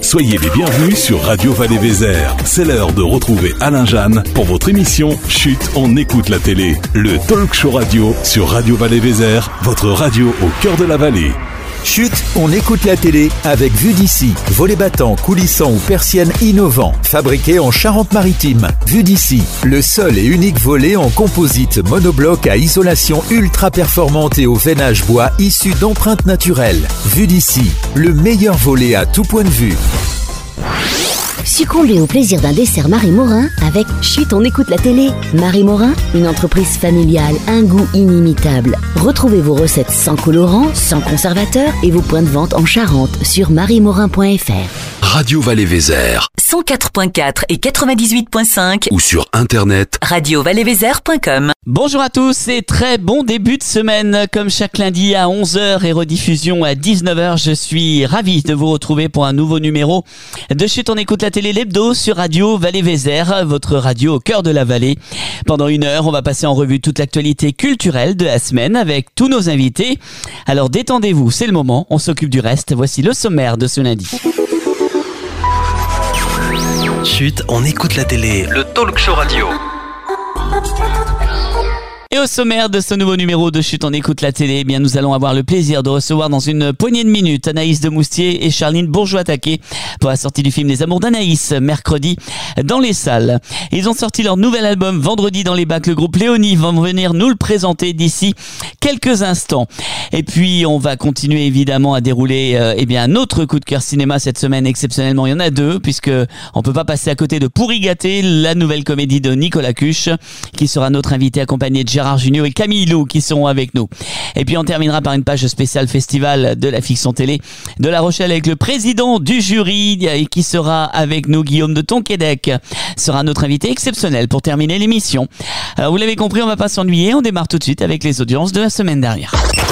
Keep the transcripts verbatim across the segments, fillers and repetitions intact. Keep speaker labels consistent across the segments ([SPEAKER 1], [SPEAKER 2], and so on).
[SPEAKER 1] Soyez les bienvenus sur Radio Vallée-Vézère. C'est l'heure de retrouver Alain Jeanne pour votre émission Chut, on écoute la télé. Le talk show radio sur Radio Vallée-Vézère, votre radio au cœur de la vallée.
[SPEAKER 2] Chut, on écoute la télé avec Vue d'ici. Volets battants, coulissants ou persiennes innovants. Fabriqués en Charente-Maritime. Vue d'ici, le seul et unique volet en composite monobloc à isolation ultra performante et au veinage bois issu d'empreintes naturelles. Vue d'ici, le meilleur volet à tout point de vue.
[SPEAKER 3] Succombez au plaisir d'un dessert Marie Morin avec Chut, on écoute la télé. Marie Morin, une entreprise familiale, un goût inimitable. Retrouvez vos recettes sans colorants, sans conservateurs et vos points de vente en Charente sur marie morin point f r.
[SPEAKER 1] Radio Vallée-Vézère
[SPEAKER 4] cent quatre point quatre et quatre-vingt-dix-huit point cinq
[SPEAKER 1] ou sur internet
[SPEAKER 4] radio vallée vézère point com.
[SPEAKER 5] Bonjour à tous et très bon début de semaine. Comme chaque lundi à onze heures et rediffusion à dix-neuf heures, je suis ravi de vous retrouver pour un nouveau numéro de Chut, on écoute la télé, l'hebdo sur Radio Vallée-Vézère, votre radio au cœur de la vallée. Pendant une heure, on va passer en revue toute l'actualité culturelle de la semaine avec tous nos invités. Alors détendez-vous, c'est le moment, on s'occupe du reste. Voici le sommaire de ce lundi.
[SPEAKER 6] Chut, on écoute la télé, le talk show radio.
[SPEAKER 5] Et au sommaire de ce nouveau numéro de Chut, on écoute la télé, eh bien nous allons avoir le plaisir de recevoir dans une poignée de minutes Anaïs de Moustier et Charline Bourgeois-Taquet pour la sortie du film Les Amours d'Anaïs, mercredi dans les salles. Ils ont sorti leur nouvel album vendredi dans les bacs. Le groupe Léonie va venir nous le présenter d'ici quelques instants. Et puis on va continuer évidemment à dérouler euh, eh bien un autre coup de cœur cinéma cette semaine. Exceptionnellement, il y en a deux, puisque on peut pas passer à côté de Pourri gâté, la nouvelle comédie de Nicolas Cuche, qui sera notre invité accompagné de Gérard Junior et Camille Lou qui seront avec nous. Et puis on terminera par une page spéciale festival de la fiction télé de La Rochelle avec le président du jury qui sera avec nous. Guillaume de Tonquédec sera notre invité exceptionnel pour terminer l'émission. Alors vous l'avez compris, on va pas s'ennuyer, on démarre tout de suite avec les audiences de la semaine dernière.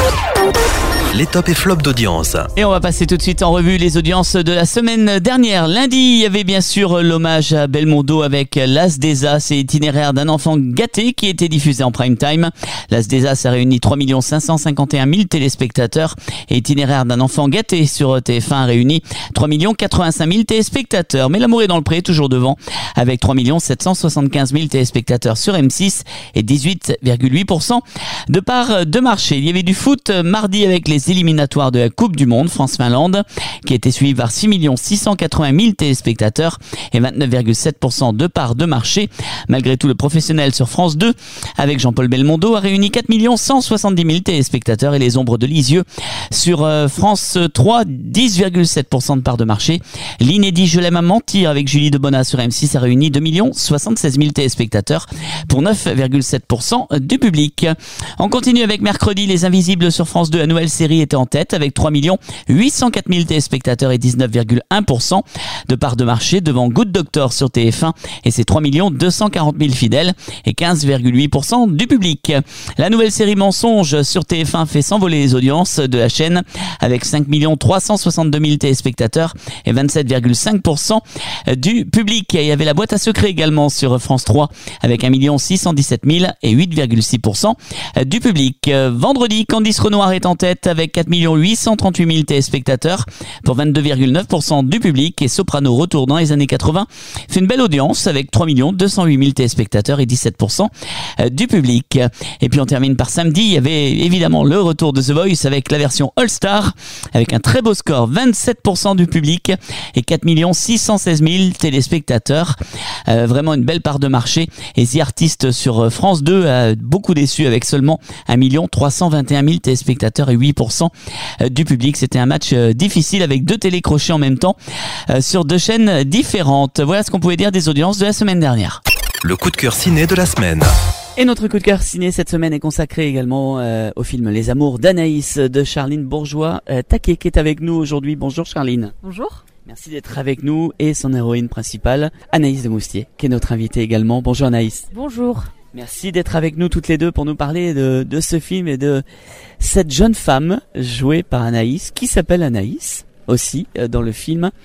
[SPEAKER 6] Les tops et flops d'audience.
[SPEAKER 5] Et on va passer tout de suite en revue les audiences de la semaine dernière. Lundi, il y avait bien sûr l'hommage à Belmondo avec L'As des As et Itinéraire d'un enfant gâté qui était diffusé en prime time. L'As des As a réuni trois millions cinq cent cinquante et un mille téléspectateurs et Itinéraire d'un enfant gâté sur T F un a réuni trois millions quatre-vingt-cinq mille téléspectateurs. Mais L'amour est dans le pré, toujours devant, avec trois millions sept cent soixante-quinze mille téléspectateurs sur M six et dix-huit virgule huit pour cent de part de marché. Il y avait du foot mardi avec les éliminatoires de la Coupe du Monde France-Finlande qui était suivi par six millions six cent quatre-vingt mille téléspectateurs et vingt-neuf virgule sept pour cent de part de marché. Malgré tout, le professionnel sur France deux avec Jean-Paul Belmondo a réuni quatre millions cent soixante-dix mille téléspectateurs et les ombres de Lisieux sur euh, France trois, dix virgule sept pour cent de part de marché. L'inédit Je l'aime à mentir avec Julie Debona sur M six a réuni deux millions soixante-seize mille téléspectateurs pour neuf virgule sept pour cent du public. On continue avec mercredi Les Invisibles sur France deux, la nouvelle série était en tête avec trois millions huit cent quatre mille téléspectateurs et dix-neuf virgule un pour cent de part de marché devant Good Doctor sur T F un et ses trois millions deux cent quarante mille fidèles et quinze virgule huit pour cent du public. La nouvelle série Mensonges sur T F un fait s'envoler les audiences de la chaîne avec cinq millions trois cent soixante-deux mille téléspectateurs et vingt-sept virgule cinq pour cent du public. Et il y avait La Boîte à secrets également sur France trois avec un million six cent dix-sept mille et huit virgule six pour cent du public. Vendredi, Candice Renoir est en tête avec quatre millions huit cent trente-huit mille téléspectateurs pour vingt-deux virgule neuf pour cent du public et Soprano retour dans les années quatre-vingts fait une belle audience avec trois millions deux cent huit mille téléspectateurs et dix-sept pour cent du public. Et puis on termine par samedi, il y avait évidemment le retour de The Voice avec la version All Star avec un très beau score, vingt-sept pour cent du public et quatre millions six cent seize mille téléspectateurs. Euh, vraiment une belle part de marché. Et The Artist sur France deux a beaucoup déçu avec seulement un million trois cent vingt et un mille téléspectateurs et huit pour cent du public. C'était un match difficile avec deux télécrochets en même temps euh, sur deux chaînes différentes. Voilà ce qu'on pouvait dire des audiences de la semaine dernière.
[SPEAKER 6] Le coup de cœur ciné de la semaine.
[SPEAKER 5] Et notre coup de cœur ciné cette semaine est consacré également euh, au film Les Amours d'Anaïs de Charline Bourgeois-Taquet euh, qui est avec nous aujourd'hui. Bonjour Charline.
[SPEAKER 7] Bonjour.
[SPEAKER 5] Merci d'être avec nous et son héroïne principale, Anaïs de Moustier, qui est notre invitée également. Bonjour Anaïs.
[SPEAKER 7] Bonjour.
[SPEAKER 5] Merci d'être avec nous toutes les deux pour nous parler de, de ce film et de cette jeune femme jouée par Anaïs, qui s'appelle Anaïs aussi euh, dans le film,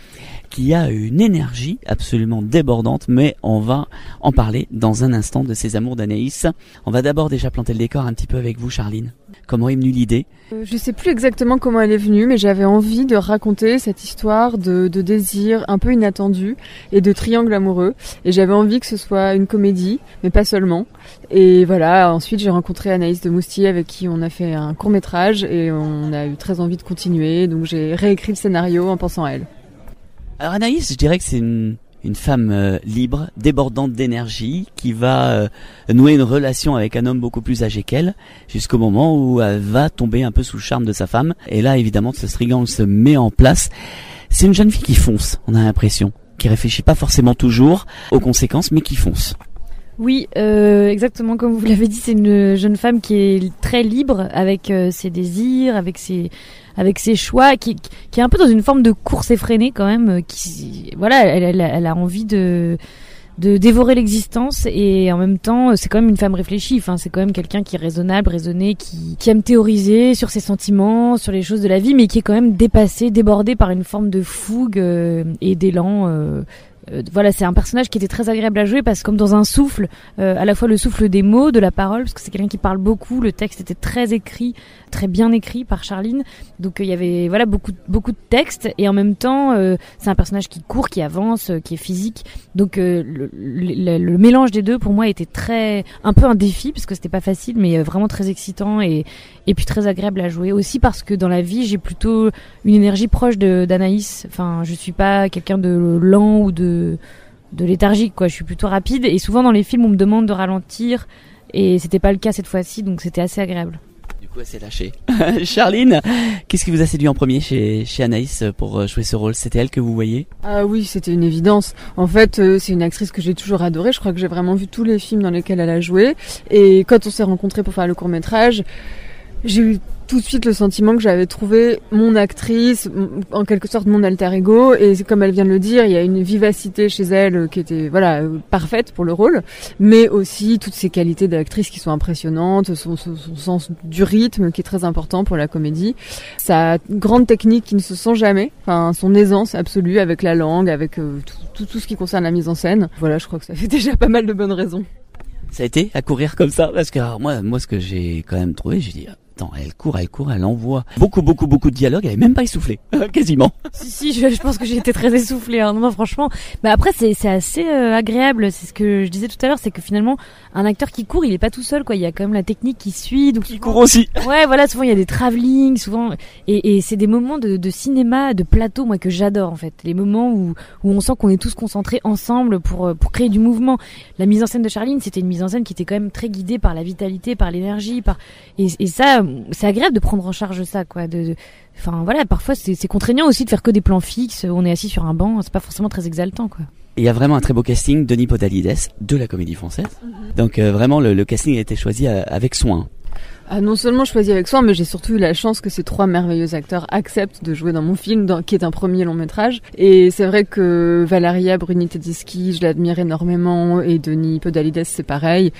[SPEAKER 5] qui a une énergie absolument débordante, mais on va en parler dans un instant de ces amours d'Anaïs. On va d'abord déjà planter le décor un petit peu avec vous, Charline. Comment est venue l'idée ?
[SPEAKER 7] euh, Je sais plus exactement comment elle est venue, mais j'avais envie de raconter cette histoire de, de désir un peu inattendu et de triangle amoureux. Et j'avais envie que ce soit une comédie, mais pas seulement. Et voilà, ensuite j'ai rencontré Anaïs de Moustier avec qui on a fait un court-métrage et on a eu très envie de continuer. Donc j'ai réécrit le scénario en pensant à elle.
[SPEAKER 5] Alors Anaïs, je dirais que c'est une, une femme euh, libre, débordante d'énergie, qui va euh, nouer une relation avec un homme beaucoup plus âgé qu'elle, jusqu'au moment où elle va tomber un peu sous le charme de sa femme. Et là, évidemment, ce triangle se met en place. C'est une jeune fille qui fonce, on a l'impression, qui réfléchit pas forcément toujours aux conséquences, mais qui fonce.
[SPEAKER 8] Oui, euh, exactement comme vous l'avez dit, c'est une jeune femme qui est très libre avec euh, ses désirs, avec ses avec ses choix, qui qui est un peu dans une forme de course effrénée quand même. Qui voilà, elle, elle, elle a envie de de dévorer l'existence et en même temps, c'est quand même une femme réfléchie. Enfin, c'est quand même quelqu'un qui est raisonnable, raisonné, qui qui aime théoriser sur ses sentiments, sur les choses de la vie, mais qui est quand même dépassé, débordé par une forme de fougue euh, et d'élan. Euh, Euh, voilà, c'est un personnage qui était très agréable à jouer parce que comme dans un souffle, euh, à la fois le souffle des mots, de la parole, parce que c'est quelqu'un qui parle beaucoup, le texte était très écrit, très bien écrit par Charline, donc il euh, y avait voilà beaucoup beaucoup de texte et en même temps euh, c'est un personnage qui court, qui avance, euh, qui est physique, donc euh, le, le, le mélange des deux pour moi était très un peu un défi parce que c'était pas facile, mais euh, vraiment très excitant et et puis très agréable à jouer aussi parce que dans la vie j'ai plutôt une énergie proche de d'Anaïs. Enfin, je suis pas quelqu'un de lent ou de de léthargique quoi, je suis plutôt rapide et souvent dans les films on me demande de ralentir et c'était pas le cas cette fois-ci, donc c'était assez agréable.
[SPEAKER 5] Du coup elle s'est lâchée. Charline, qu'est-ce qui vous a séduit en premier chez, chez Anaïs pour jouer ce rôle ? C'était elle que vous voyez ?
[SPEAKER 7] Ah oui, c'était une évidence. En fait, euh, c'est une actrice que j'ai toujours adorée. Je crois que j'ai vraiment vu tous les films dans lesquels elle a joué. Et quand on s'est rencontrés pour faire le court-métrage, j'ai eu tout de suite le sentiment que j'avais trouvé mon actrice, en quelque sorte mon alter ego, et comme elle vient de le dire, il y a une vivacité chez elle qui était voilà parfaite pour le rôle, mais aussi toutes ses qualités d'actrice qui sont impressionnantes, son, son, son sens du rythme qui est très important pour la comédie, sa grande technique qui ne se sent jamais, enfin son aisance absolue avec la langue, avec euh, tout, tout, tout ce qui concerne la mise en scène. Voilà, je crois que ça fait déjà pas mal de bonnes raisons.
[SPEAKER 5] Ça a été à courir comme ça parce que alors, moi, moi, ce que j'ai quand même trouvé, j'ai dit, attends, elle court, elle court, elle envoie beaucoup, beaucoup, beaucoup de dialogues, elle est même pas essoufflée, quasiment.
[SPEAKER 8] Si, si, je, je pense que j'ai été très essoufflée, hein. Non, franchement. Mais après, c'est, c'est assez euh, agréable. C'est ce que je disais tout à l'heure, c'est que finalement, un acteur qui court, il est pas tout seul, quoi. Il y a quand même la technique qui suit, donc
[SPEAKER 5] qui court aussi.
[SPEAKER 8] Ouais, voilà. Souvent, il y a des travelling, souvent, et, et c'est des moments de, de cinéma, de plateau, moi que j'adore en fait. Les moments où où on sent qu'on est tous concentrés ensemble pour pour créer du mouvement. La mise en scène de Charline, c'était une mise en scène qui était quand même très guidée par la vitalité, par l'énergie, par et, et ça. C'est agréable de prendre en charge ça, quoi. De, de... Enfin voilà, parfois c'est, c'est contraignant aussi de faire que des plans fixes. On est assis sur un banc, c'est pas forcément très exaltant, quoi.
[SPEAKER 5] Il y a vraiment un très beau casting, Denis Podalides de la Comédie Française. Mm-hmm. Donc euh, vraiment le, le casting a été choisi à, avec soin.
[SPEAKER 7] Ah, non seulement choisi avec soin, mais j'ai surtout eu la chance que ces trois merveilleux acteurs acceptent de jouer dans mon film, dans, qui est un premier long métrage. Et c'est vrai que Valeria Bruni Tedeschi, je l'admire énormément, et Denis Podalides, c'est pareil.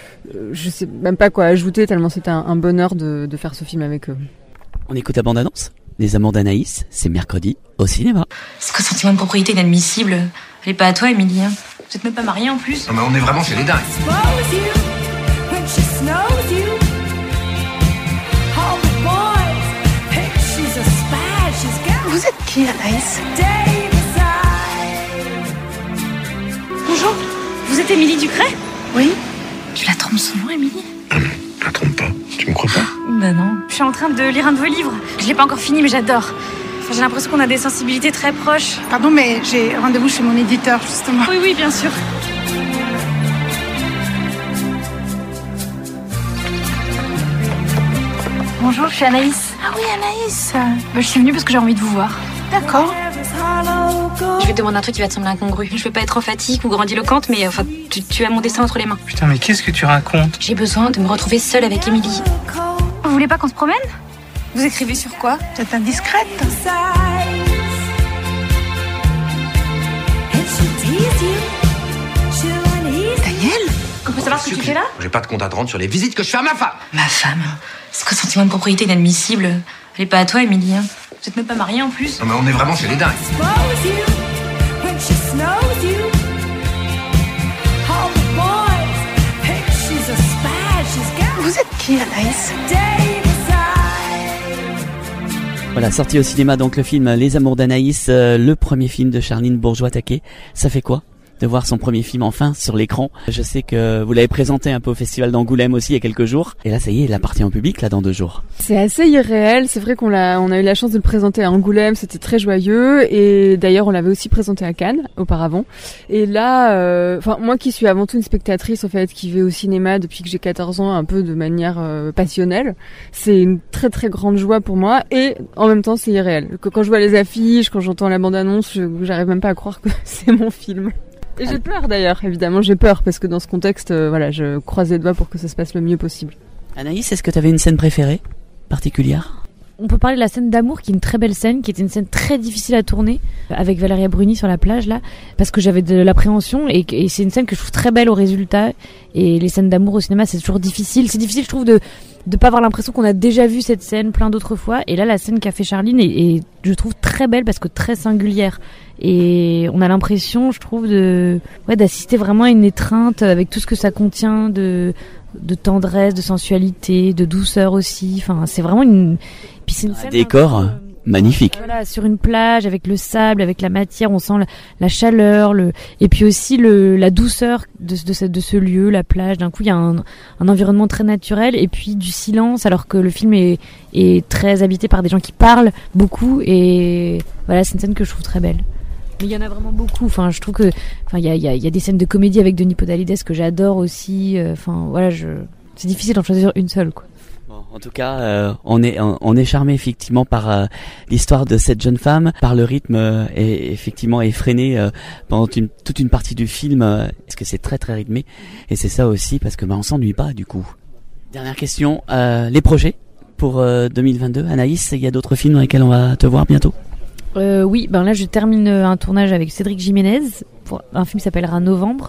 [SPEAKER 7] Je sais même pas quoi ajouter tellement c'était un, un bonheur de, de faire ce film avec eux.
[SPEAKER 5] On écoute la bande-annonce. Les Amours d'Anaïs, c'est mercredi au cinéma.
[SPEAKER 9] Ce sentiment de propriété inadmissible. Elle est pas à toi, Émilie. Hein. Vous êtes même pas mariés en plus.
[SPEAKER 10] Non mais on est vraiment chez les dingues.
[SPEAKER 9] Vous êtes qui, Anaïs ? Bonjour. Vous êtes Émilie Ducret ? Oui. Tu la trompes souvent, Émilie ?
[SPEAKER 10] Ah non, je la trompe pas. Tu me crois pas ?
[SPEAKER 9] Bah non. Je suis en train de lire un de vos livres. Je l'ai pas encore fini, mais j'adore. Enfin, j'ai l'impression qu'on a des sensibilités très proches.
[SPEAKER 11] Pardon, mais j'ai rendez-vous chez mon éditeur, justement.
[SPEAKER 9] Oui, oui, bien sûr. Bonjour, je suis Anaïs.
[SPEAKER 11] Ah oui, Anaïs.
[SPEAKER 9] Bah, je suis venue parce que j'ai envie de vous voir.
[SPEAKER 11] D'accord.
[SPEAKER 9] Je vais te demander un truc qui va te sembler incongru. Je veux pas être emphatique ou grandiloquente, mais enfin, tu, tu as mon destin entre les mains.
[SPEAKER 10] Putain, mais qu'est-ce que tu racontes ?
[SPEAKER 9] J'ai besoin de me retrouver seule avec Émilie. Vous voulez pas qu'on se promène ? Vous écrivez sur quoi ?
[SPEAKER 11] C'est indiscrète.
[SPEAKER 9] Daniel ? On peut savoir ce que tu fais là ?
[SPEAKER 10] J'ai pas de compte à te rendre sur les visites que je fais à ma femme.
[SPEAKER 9] Ma femme ? C'est quoi ce sentiment de propriété inadmissible ? Elle est pas à toi, Émilie. Hein. Vous êtes même pas mariés en plus.
[SPEAKER 10] Non mais on est vraiment chez les dingues.
[SPEAKER 11] Vous êtes qui, Anaïs?
[SPEAKER 5] Voilà, sorti au cinéma donc le film Les Amours d'Anaïs, euh, le premier film de Charline Bourgeois-Taquet. Ça fait quoi de voir son premier film enfin sur l'écran? Je sais que vous l'avez présenté un peu au Festival d'Angoulême aussi il y a quelques jours. Et là, ça y est, il appartient au public là dans deux jours.
[SPEAKER 7] C'est assez irréel. C'est vrai qu'on l'a, on a eu la chance de le présenter à Angoulême. C'était très joyeux. Et d'ailleurs, on l'avait aussi présenté à Cannes auparavant. Et là, enfin, euh, moi qui suis avant tout une spectatrice, en fait, qui vais au cinéma depuis que j'ai quatorze ans, un peu de manière euh, passionnelle. C'est une très très grande joie pour moi. Et en même temps, c'est irréel. Que quand je vois les affiches, quand j'entends la bande-annonce, je, j'arrive même pas à croire que c'est mon film. Et j'ai peur d'ailleurs, évidemment, j'ai peur parce que dans ce contexte, euh, voilà, je croise les doigts pour que ça se passe le mieux possible.
[SPEAKER 5] Anaïs, est-ce que tu avais une scène préférée, particulière?
[SPEAKER 8] On peut parler de la scène d'amour, qui est une très belle scène, qui était une scène très difficile à tourner, avec Valéria Bruni sur la plage, là, parce que j'avais de l'appréhension, et, et c'est une scène que je trouve très belle au résultat, et les scènes d'amour au cinéma, c'est toujours difficile. C'est difficile, je trouve, de de pas avoir l'impression qu'on a déjà vu cette scène plein d'autres fois, et là, la scène qu'a fait Charline est, est, je trouve, très belle, parce que très singulière. Et on a l'impression, je trouve, de ouais, d'assister vraiment à une étreinte avec tout ce que ça contient de de tendresse, de sensualité, de douceur aussi. Enfin, c'est vraiment une puis c'est une
[SPEAKER 5] un décor peu, magnifique.
[SPEAKER 8] Voilà, sur une plage avec le sable, avec la matière, on sent la, la chaleur, le et puis aussi le la douceur de de ce de ce lieu, la plage. D'un coup, il y a un un environnement très naturel et puis du silence, alors que le film est est très habité par des gens qui parlent beaucoup. Et voilà, c'est une scène que je trouve très belle. Mais il y en a vraiment beaucoup. Enfin, je trouve que, enfin, il y a, il y a, il y a des scènes de comédie avec Denis Podalides que j'adore aussi. Enfin, voilà, je, c'est difficile d'en choisir une seule, quoi.
[SPEAKER 5] Bon, en tout cas, euh, on est, on est charmé effectivement par euh, l'histoire de cette jeune femme, par le rythme euh, et effectivement effréné euh, pendant une, toute une partie du film, euh, parce que c'est très très rythmé. Et c'est ça aussi parce que bah on s'ennuie pas du coup. Dernière question, euh, les projets pour euh, deux mille vingt-deux, Anaïs, il y a d'autres films dans lesquels on va te voir bientôt?
[SPEAKER 8] Euh, oui, ben là je termine un tournage avec Cédric Jiménez pour un film qui s'appellera Novembre,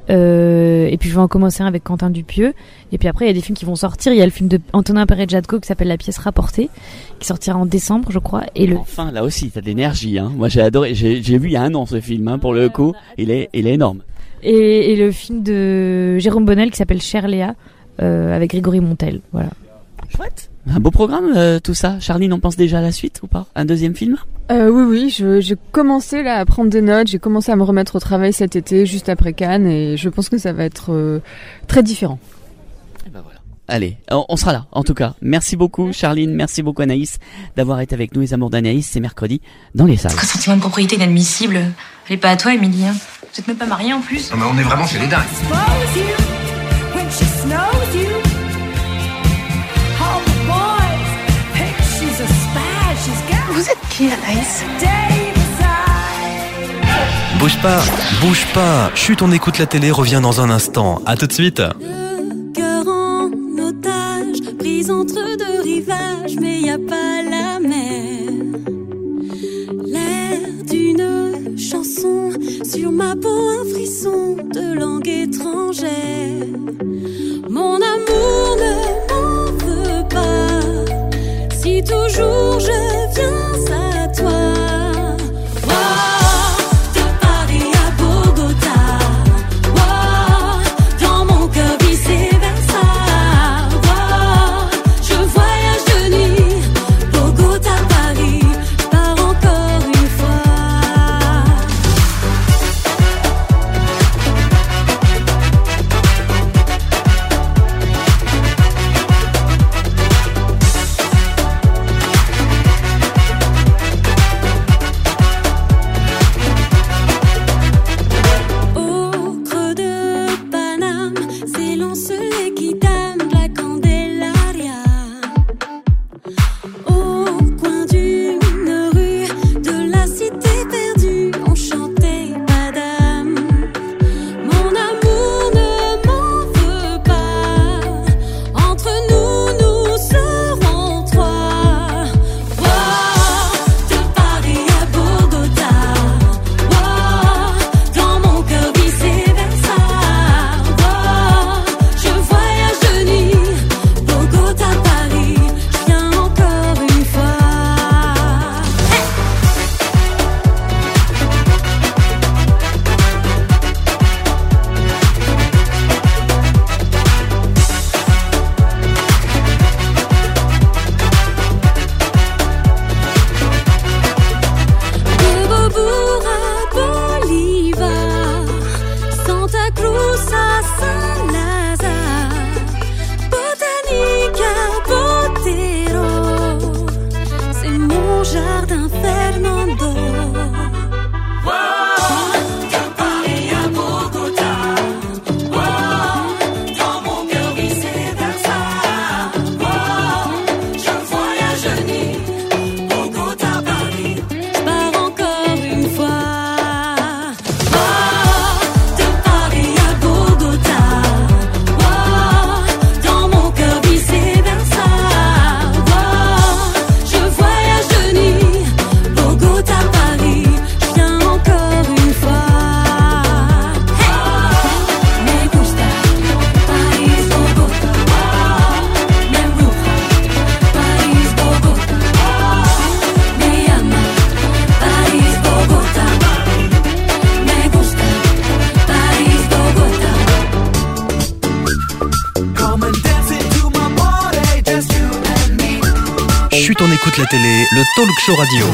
[SPEAKER 8] euh, et puis je vais en commencer un avec Quentin Dupieux, et puis après il y a des films qui vont sortir. Il y a le film de Antonin Perret-Jadko qui s'appelle La pièce rapportée, qui sortira en décembre, je crois. Et le
[SPEAKER 5] enfin là aussi t'as de l'énergie, hein. Moi j'ai adoré, j'ai, j'ai vu il y a un an ce film, hein, pour le coup, il est, il est énorme.
[SPEAKER 8] Et, et le film de Jérôme Bonnel qui s'appelle Cher Léa, euh, avec Grégory Montel, voilà.
[SPEAKER 5] Chouette. Un beau programme, euh, tout ça. Charline, on pense déjà à la suite ou pas? Un deuxième film?
[SPEAKER 7] euh, Oui, oui. Je, j'ai commencé là à prendre des notes. J'ai commencé à me remettre au travail cet été, juste après Cannes, et je pense que ça va être euh, très différent.
[SPEAKER 5] Et ben voilà. Allez, on, on sera là. En tout cas, merci beaucoup, Charline. Merci beaucoup, Anaïs, d'avoir été avec nous. Les Amours d'Anaïs, c'est mercredi dans les salles.
[SPEAKER 9] Un sentiment de propriété inadmissible. Elle est pas à toi, Émilie. Hein. Vous êtes même pas mariés en plus.
[SPEAKER 10] Non, mais on est vraiment chez les dingues.
[SPEAKER 11] Vous êtes qui, Anaïs?
[SPEAKER 6] Bouge pas, bouge pas. Chut, on écoute la télé, revient dans un instant. À tout de suite.
[SPEAKER 12] Le cœur en otage, prise entre deux rivages, mais y a pas la mer. L'air d'une chanson, sur ma peau un frisson de langue étrangère. Mon amour ne m'en veut pas, si toujours je viens à toi.
[SPEAKER 6] écoute la télé, le talk show radio.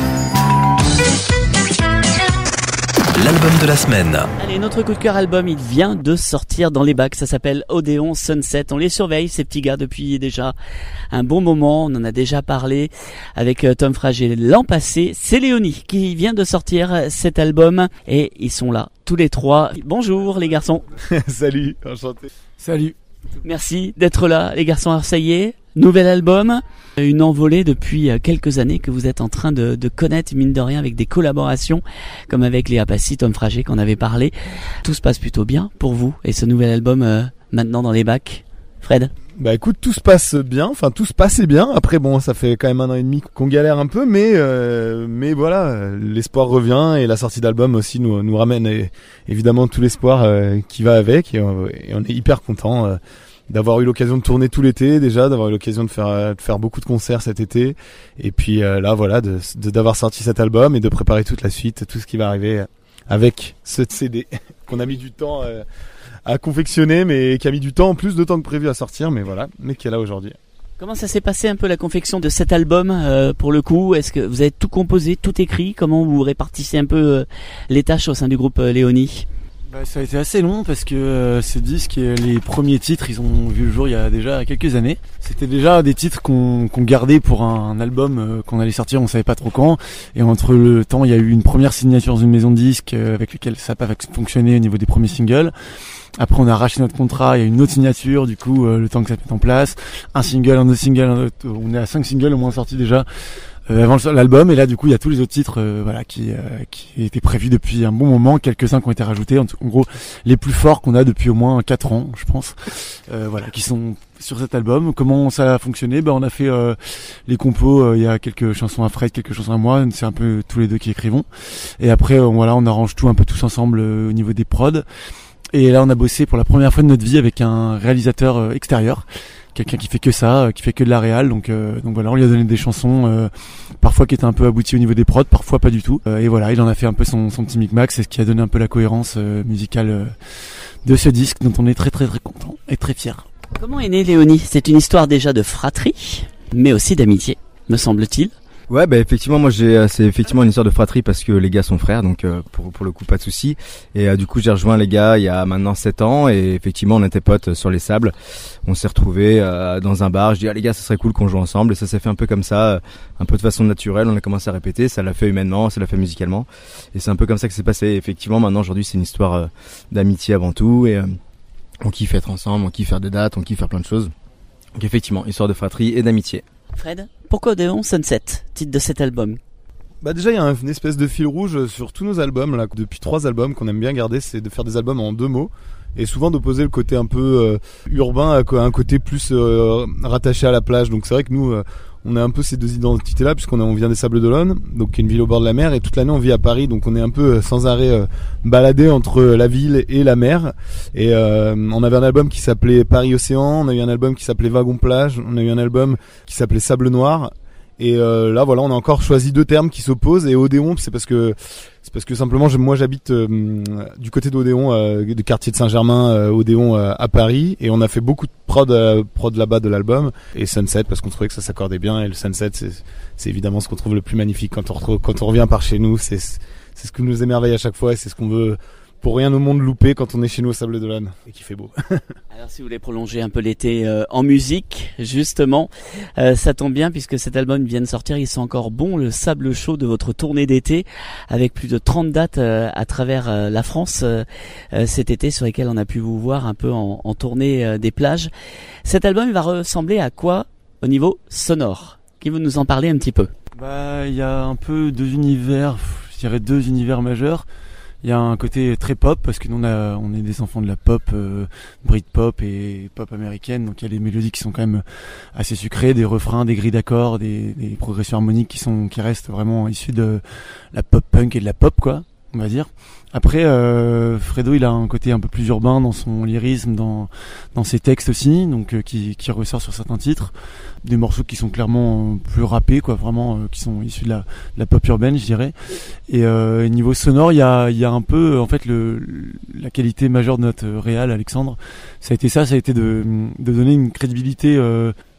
[SPEAKER 6] L'album de la semaine.
[SPEAKER 5] Allez, notre coup de cœur album, il vient de sortir dans les bacs. Ça s'appelle Odéon Sunset. On les surveille, ces petits gars, depuis déjà un bon moment. On en a déjà parlé avec Tom Frager l'an passé. C'est Léonie qui vient de sortir cet album et ils sont là, tous les trois. Bonjour les garçons.
[SPEAKER 13] Salut, enchanté.
[SPEAKER 14] Salut.
[SPEAKER 5] Merci d'être là les garçons. Alors ça y est, nouvel album, une envolée depuis quelques années que vous êtes en train de, de connaître mine de rien avec des collaborations comme avec Léa Passy, Tom Frager qu'on avait parlé. Tout se passe plutôt bien pour vous et ce nouvel album euh, maintenant dans les bacs. Fred ?
[SPEAKER 13] Bah écoute, tout se passe bien, enfin tout se passait bien. Après bon, ça fait quand même un an et demi qu'on galère un peu, mais euh, mais voilà, l'espoir revient et la sortie d'album aussi nous nous ramène et, évidemment tout l'espoir euh, qui va avec et, euh, et on est hyper content euh, d'avoir eu l'occasion de tourner tout l'été déjà, d'avoir eu l'occasion de faire de faire beaucoup de concerts cet été et puis euh, là voilà de, de d'avoir sorti cet album et de préparer toute la suite, tout ce qui va arriver avec ce C D qu'on a mis du temps euh, à confectionner, mais qui a mis du temps, plus de temps que prévu à sortir, mais voilà, mais qui est là aujourd'hui.
[SPEAKER 5] Comment ça s'est passé un peu la confection de cet album euh, pour le coup ? Est-ce que vous avez tout composé, tout écrit ? Comment vous répartissez un peu euh, les tâches au sein du groupe euh, Léonie ?
[SPEAKER 14] Bah, ça a été assez long parce que euh, ce disque, les premiers titres, ils ont vu le jour il y a déjà quelques années. C'était déjà des titres qu'on, qu'on gardait pour un, un album euh, qu'on allait sortir, on savait pas trop quand. Et entre le temps, il y a eu une première signature dans une maison de disques euh, avec laquelle ça n'a pas fonctionné au niveau des premiers singles. Après, on a arraché notre contrat, il y a une autre signature, du coup, euh, le temps que ça se mette en place. Un single, un autre single, un autre, on est à cinq singles au moins sortis déjà euh, avant l'album. Et là, du coup, il y a tous les autres titres euh, voilà, qui, euh, qui étaient prévus depuis un bon moment. Quelques-uns qui ont été rajoutés. En, en gros, les plus forts qu'on a depuis au moins quatre ans, je pense. Euh, voilà, qui sont sur cet album. Comment ça a fonctionné ? Ben, on a fait euh, les compos. Euh, il y a quelques chansons à Fred, quelques chansons à moi. C'est un peu tous les deux qui écrivons. Et après, euh, voilà, on arrange tout un peu tous ensemble euh, au niveau des prods. Et là, on a bossé pour la première fois de notre vie avec un réalisateur euh, extérieur, quelqu'un qui fait que ça, euh, qui fait que de la réal. Donc, euh, donc voilà, on lui a donné des chansons, euh, parfois qui étaient un peu abouties au niveau des prods, parfois pas du tout. Euh, et voilà, il en a fait un peu son, son petit micmac, c'est ce qui a donné un peu la cohérence euh, musicale euh, de ce disque, dont on est très très très content et très fier.
[SPEAKER 5] Comment est né Léonie ? C'est une histoire déjà de fratrie, mais aussi d'amitié, me semble-t-il.
[SPEAKER 15] Ouais, bah effectivement, moi j'ai, c'est effectivement une histoire de fratrie parce que les gars sont frères, donc euh, pour pour le coup pas de souci. Et euh, du coup j'ai rejoint les gars il y a maintenant sept ans et effectivement on était potes sur les sables. On s'est retrouvés euh, dans un bar. Je dis ah les gars, ça serait cool qu'on joue ensemble et ça s'est fait un peu comme ça, un peu de façon naturelle. On a commencé à répéter, ça l'a fait humainement, ça l'a fait musicalement et c'est un peu comme ça que c'est passé. Et effectivement maintenant aujourd'hui c'est une histoire euh, d'amitié avant tout et euh, on kiffe être ensemble, on kiffe faire des dates, on kiffe faire plein de choses. Donc effectivement histoire de fratrie et d'amitié.
[SPEAKER 5] Fred, pourquoi Odéon Sunset, titre de cet album ?
[SPEAKER 13] Bah déjà il y a une espèce de fil rouge sur tous nos albums là, depuis trois albums qu'on aime bien garder, c'est de faire des albums en deux mots et souvent d'opposer le côté un peu euh, urbain à un côté plus euh, rattaché à la plage. Donc c'est vrai que nous euh, on a un peu ces deux identités là puisqu'on a, on vient des Sables d'Olonne, donc qui est une ville au bord de la mer et toute l'année on vit à Paris, donc on est un peu euh, sans arrêt euh, baladé entre la ville et la mer. Et euh, on avait un album qui s'appelait Paris Océan, on a eu un album qui s'appelait Wagon Plage, on a eu un album qui s'appelait Sable Noir. Et euh, là voilà, on a encore choisi deux termes qui s'opposent. Et Odéon, c'est parce que c'est parce que simplement je, moi j'habite euh, du côté d'Odéon, euh, du quartier de Saint-Germain, euh, Odéon euh, à Paris, et on a fait beaucoup de prod euh, prod là-bas de l'album. Et Sunset parce qu'on trouvait que ça s'accordait bien. Et le Sunset, c'est c'est évidemment ce qu'on trouve le plus magnifique quand on retrouve, quand on revient par chez nous. C'est c'est ce qui nous émerveille à chaque fois et c'est ce qu'on veut pour rien au monde louper quand on est chez nous au Sable d'Olonne et qu'il fait beau.
[SPEAKER 5] Alors si vous voulez prolonger un peu l'été euh, en musique, justement, euh, ça tombe bien puisque cet album vient de sortir, il sent encore bon le sable chaud de votre tournée d'été avec plus de trente dates euh, à travers euh, la France euh, euh, cet été sur lesquelles on a pu vous voir un peu en, en tournée euh, des plages. Cet album il va ressembler à quoi au niveau sonore ? Qui veut nous en parler un petit peu ?
[SPEAKER 14] Bah il y a un peu deux univers, je dirais deux univers majeurs. Il y a un côté très pop parce que nous on, a, on est des enfants de la pop, euh, Britpop et pop américaine, donc il y a des mélodies qui sont quand même assez sucrées, des refrains, des grilles d'accords, des, des progressions harmoniques qui sont qui restent vraiment issues de la pop punk et de la pop quoi, on va dire. Après, euh, Fredo, il a un côté un peu plus urbain dans son lyrisme, dans dans ses textes aussi, donc euh, qui qui ressort sur certains titres, des morceaux qui sont clairement plus rappés, quoi, vraiment, euh, qui sont issus de la, de la pop urbaine, je dirais. Et euh, niveau sonore, il y a il y a un peu, en fait, le la qualité majeure de notre réal, Alexandre, ça a été ça, ça a été de de donner une crédibilité euh,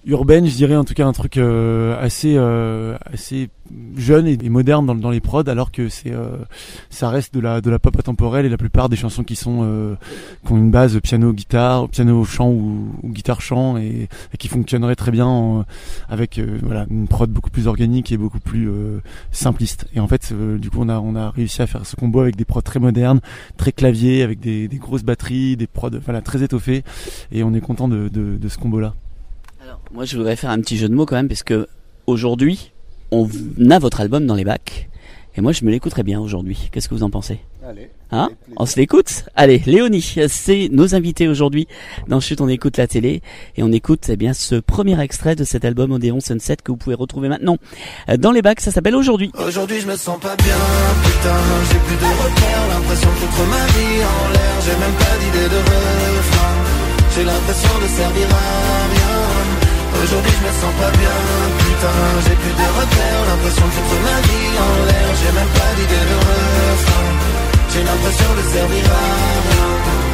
[SPEAKER 14] urbaine, je dirais, en tout cas un truc euh, assez euh, assez jeune et, et moderne dans, dans les prods, alors que c'est euh, ça reste de la de la pop intemporelle, et la plupart des chansons qui sont euh, qui ont une base piano guitare, piano chant ou, ou guitare chant, et, et qui fonctionneraient très bien en, avec euh, voilà une prod beaucoup plus organique et beaucoup plus euh, simpliste. Et en fait, euh, du coup, on a on a réussi à faire ce combo avec des prods très modernes, très clavier, avec des des grosses batteries, des prods voilà très étoffés, et on est content de de, de ce combo là.
[SPEAKER 5] Alors, moi, je voudrais faire un petit jeu de mots quand même, parce que aujourd'hui, on a votre album dans les bacs, et moi, je me l'écouterais bien aujourd'hui. Qu'est-ce que vous en pensez ?
[SPEAKER 13] Allez.
[SPEAKER 5] Hein ? On se l'écoute ? Allez, Léonie, c'est nos invités aujourd'hui dans Chut, on écoute la télé, et on écoute eh bien ce premier extrait de cet album Odéon Sunset que vous pouvez retrouver maintenant dans les bacs. Ça s'appelle Aujourd'hui.
[SPEAKER 16] Aujourd'hui, je me sens pas bien, putain, j'ai plus de repères, l'impression de foutre ma vie en l'air, j'ai même pas d'idée de refrain, j'ai l'impression de servir à rien. Aujourd'hui je me sens pas bien, putain, j'ai plus de repères, l'impression de foutre ma vie en l'air, j'ai même pas d'idée de refrain, j'ai l'impression de servir à rien.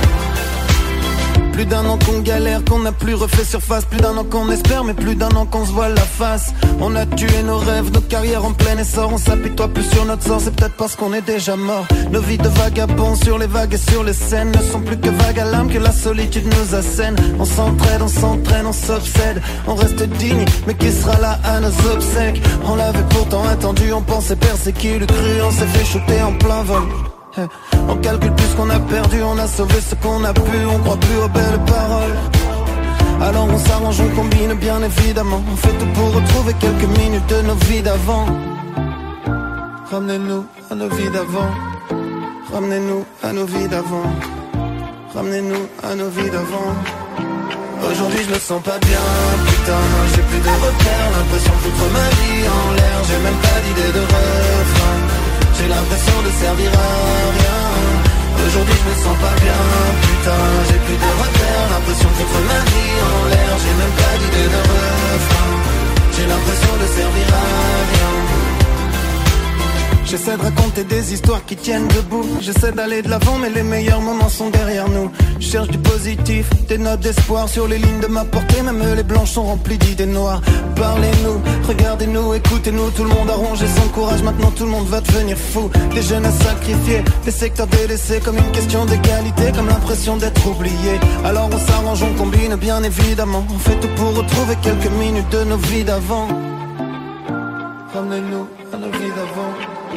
[SPEAKER 16] Plus d'un an qu'on galère, qu'on n'a plus refait surface, plus d'un an qu'on espère, mais plus d'un an qu'on se voit la face. On a tué nos rêves, nos carrières en plein essor, on s'apitoie plus sur notre sort, c'est peut-être parce qu'on est déjà mort. Nos vies de vagabonds sur les vagues et sur les scènes ne sont plus que vagues à l'âme, que la solitude nous assène. On s'entraide, on s'entraîne, on s'obsède, on reste digne, mais qui sera là à nos obsèques? On l'avait pourtant attendu, on pensait percer qui le cru, on s'est fait shooter en plein vol. On calcule plus ce qu'on a perdu, on a sauvé ce qu'on a pu, on croit plus aux belles paroles. Alors on s'arrange, on combine bien évidemment, on fait tout pour retrouver quelques minutes de nos vies d'avant. Ramenez-nous à nos vies d'avant, ramenez-nous à nos vies d'avant, ramenez-nous à nos vies d'avant. Aujourd'hui je me sens pas bien, putain, j'ai plus de repères, l'impression de foutre ma vie en l'air, j'ai même pas d'idée de refrain, j'ai l'impression de servir à rien. Aujourd'hui je me sens pas bien, putain, j'ai plus de repères, l'impression de foutre ma vie en l'air, j'ai même pas d'idée de refrain, j'ai l'impression de servir à rien. J'essaie de raconter des histoires qui tiennent debout, j'essaie d'aller de l'avant mais les meilleurs moments sont derrière nous. Je cherche du positif, des notes d'espoir sur les lignes de ma portée, même les blanches sont remplies d'idées noires. Parlez-nous, regardez-nous, écoutez-nous, tout le monde a rongé son courage, maintenant tout le monde va devenir fou. Des jeunes à sacrifier, des secteurs délaissés, comme une question d'égalité, comme l'impression d'être oublié. Alors on s'arrange, on combine bien évidemment, on fait tout pour retrouver quelques minutes de nos vies d'avant. Ramenez-nous à nos vies d'avant.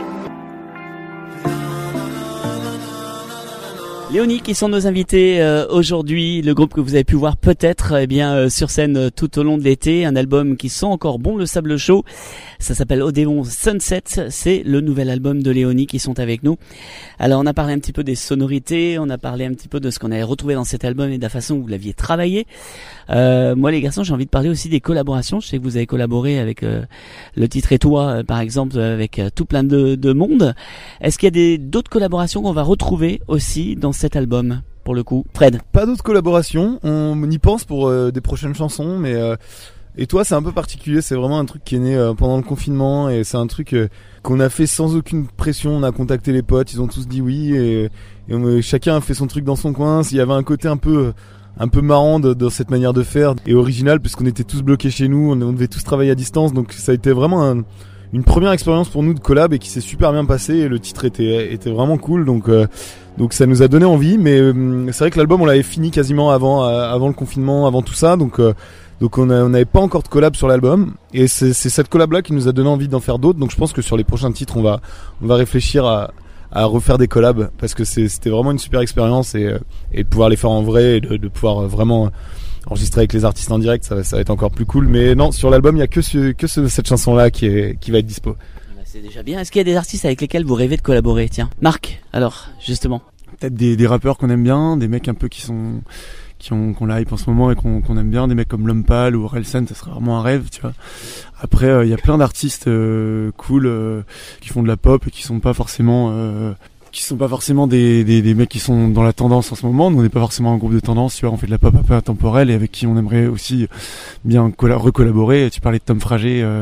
[SPEAKER 5] Léonie, qui sont nos invités euh, aujourd'hui, le groupe que vous avez pu voir peut-être eh bien euh, sur scène euh, tout au long de l'été, un album qui sent encore bon le sable chaud. Ça s'appelle Odéon Sunset, c'est le nouvel album de Léonie qui sont avec nous. Alors on a parlé un petit peu des sonorités, on a parlé un petit peu de ce qu'on avait retrouvé dans cet album et de la façon où vous l'aviez travaillé. Euh, moi les garçons, j'ai envie de parler aussi des collaborations. Je sais que vous avez collaboré avec euh, le titre Et toi euh, par exemple, avec euh, tout plein de, de monde. Est-ce qu'il y a des d'autres collaborations qu'on va retrouver aussi dans cet album pour le coup? Fred?
[SPEAKER 13] Pas d'autres collaborations, on y pense pour euh, des prochaines chansons, mais euh, Et toi c'est un peu particulier, c'est vraiment un truc qui est né euh, pendant le confinement, et c'est un truc euh, qu'on a fait sans aucune pression. On a contacté les potes, ils ont tous dit oui, et, et on, chacun a fait son truc dans son coin. Il y avait un côté un peu un peu marrant de, de cette manière de faire, et original, puisqu'on était tous bloqués chez nous, on, on devait tous travailler à distance, donc ça a été vraiment un, une première expérience pour nous de collab, et qui s'est super bien passé, et le titre était était vraiment cool, donc euh, donc ça nous a donné envie. Mais euh, c'est vrai que l'album on l'avait fini quasiment avant euh, avant le confinement, avant tout ça, donc euh, donc on a, on n'avait pas encore de collab sur l'album, et c'est, c'est cette collab là qui nous a donné envie d'en faire d'autres. Donc je pense que sur les prochains titres on va on va réfléchir à à refaire des collabs, parce que c'est, c'était vraiment une super expérience, et, et de pouvoir les faire en vrai, et de, de pouvoir vraiment enregistrer avec les artistes en direct, ça va, ça va être encore plus cool. Mais non, sur l'album il y a que ce, que ce, cette chanson là qui est qui va être dispo.
[SPEAKER 5] C'est déjà bien. Est-ce qu'il y a des artistes avec lesquels vous rêvez de collaborer? Tiens, Marc, alors justement.
[SPEAKER 14] Peut-être des, des rappeurs qu'on aime bien, des mecs un peu qui sont qui ont qu'on la hype en ce moment et qu'on, qu'on aime bien, des mecs comme L'Homme Pâle ou Relsen, ça serait vraiment un rêve, tu vois. Après, il euh, y a plein d'artistes euh, cool euh, qui font de la pop et qui sont pas forcément euh, qui sont pas forcément des, des des mecs qui sont dans la tendance en ce moment. Nous, on n'est pas forcément un groupe de tendance, tu vois. On fait de la pop un peu intemporelle et avec qui on aimerait aussi bien colla- recollaborer. Tu parlais de Tom Frager euh,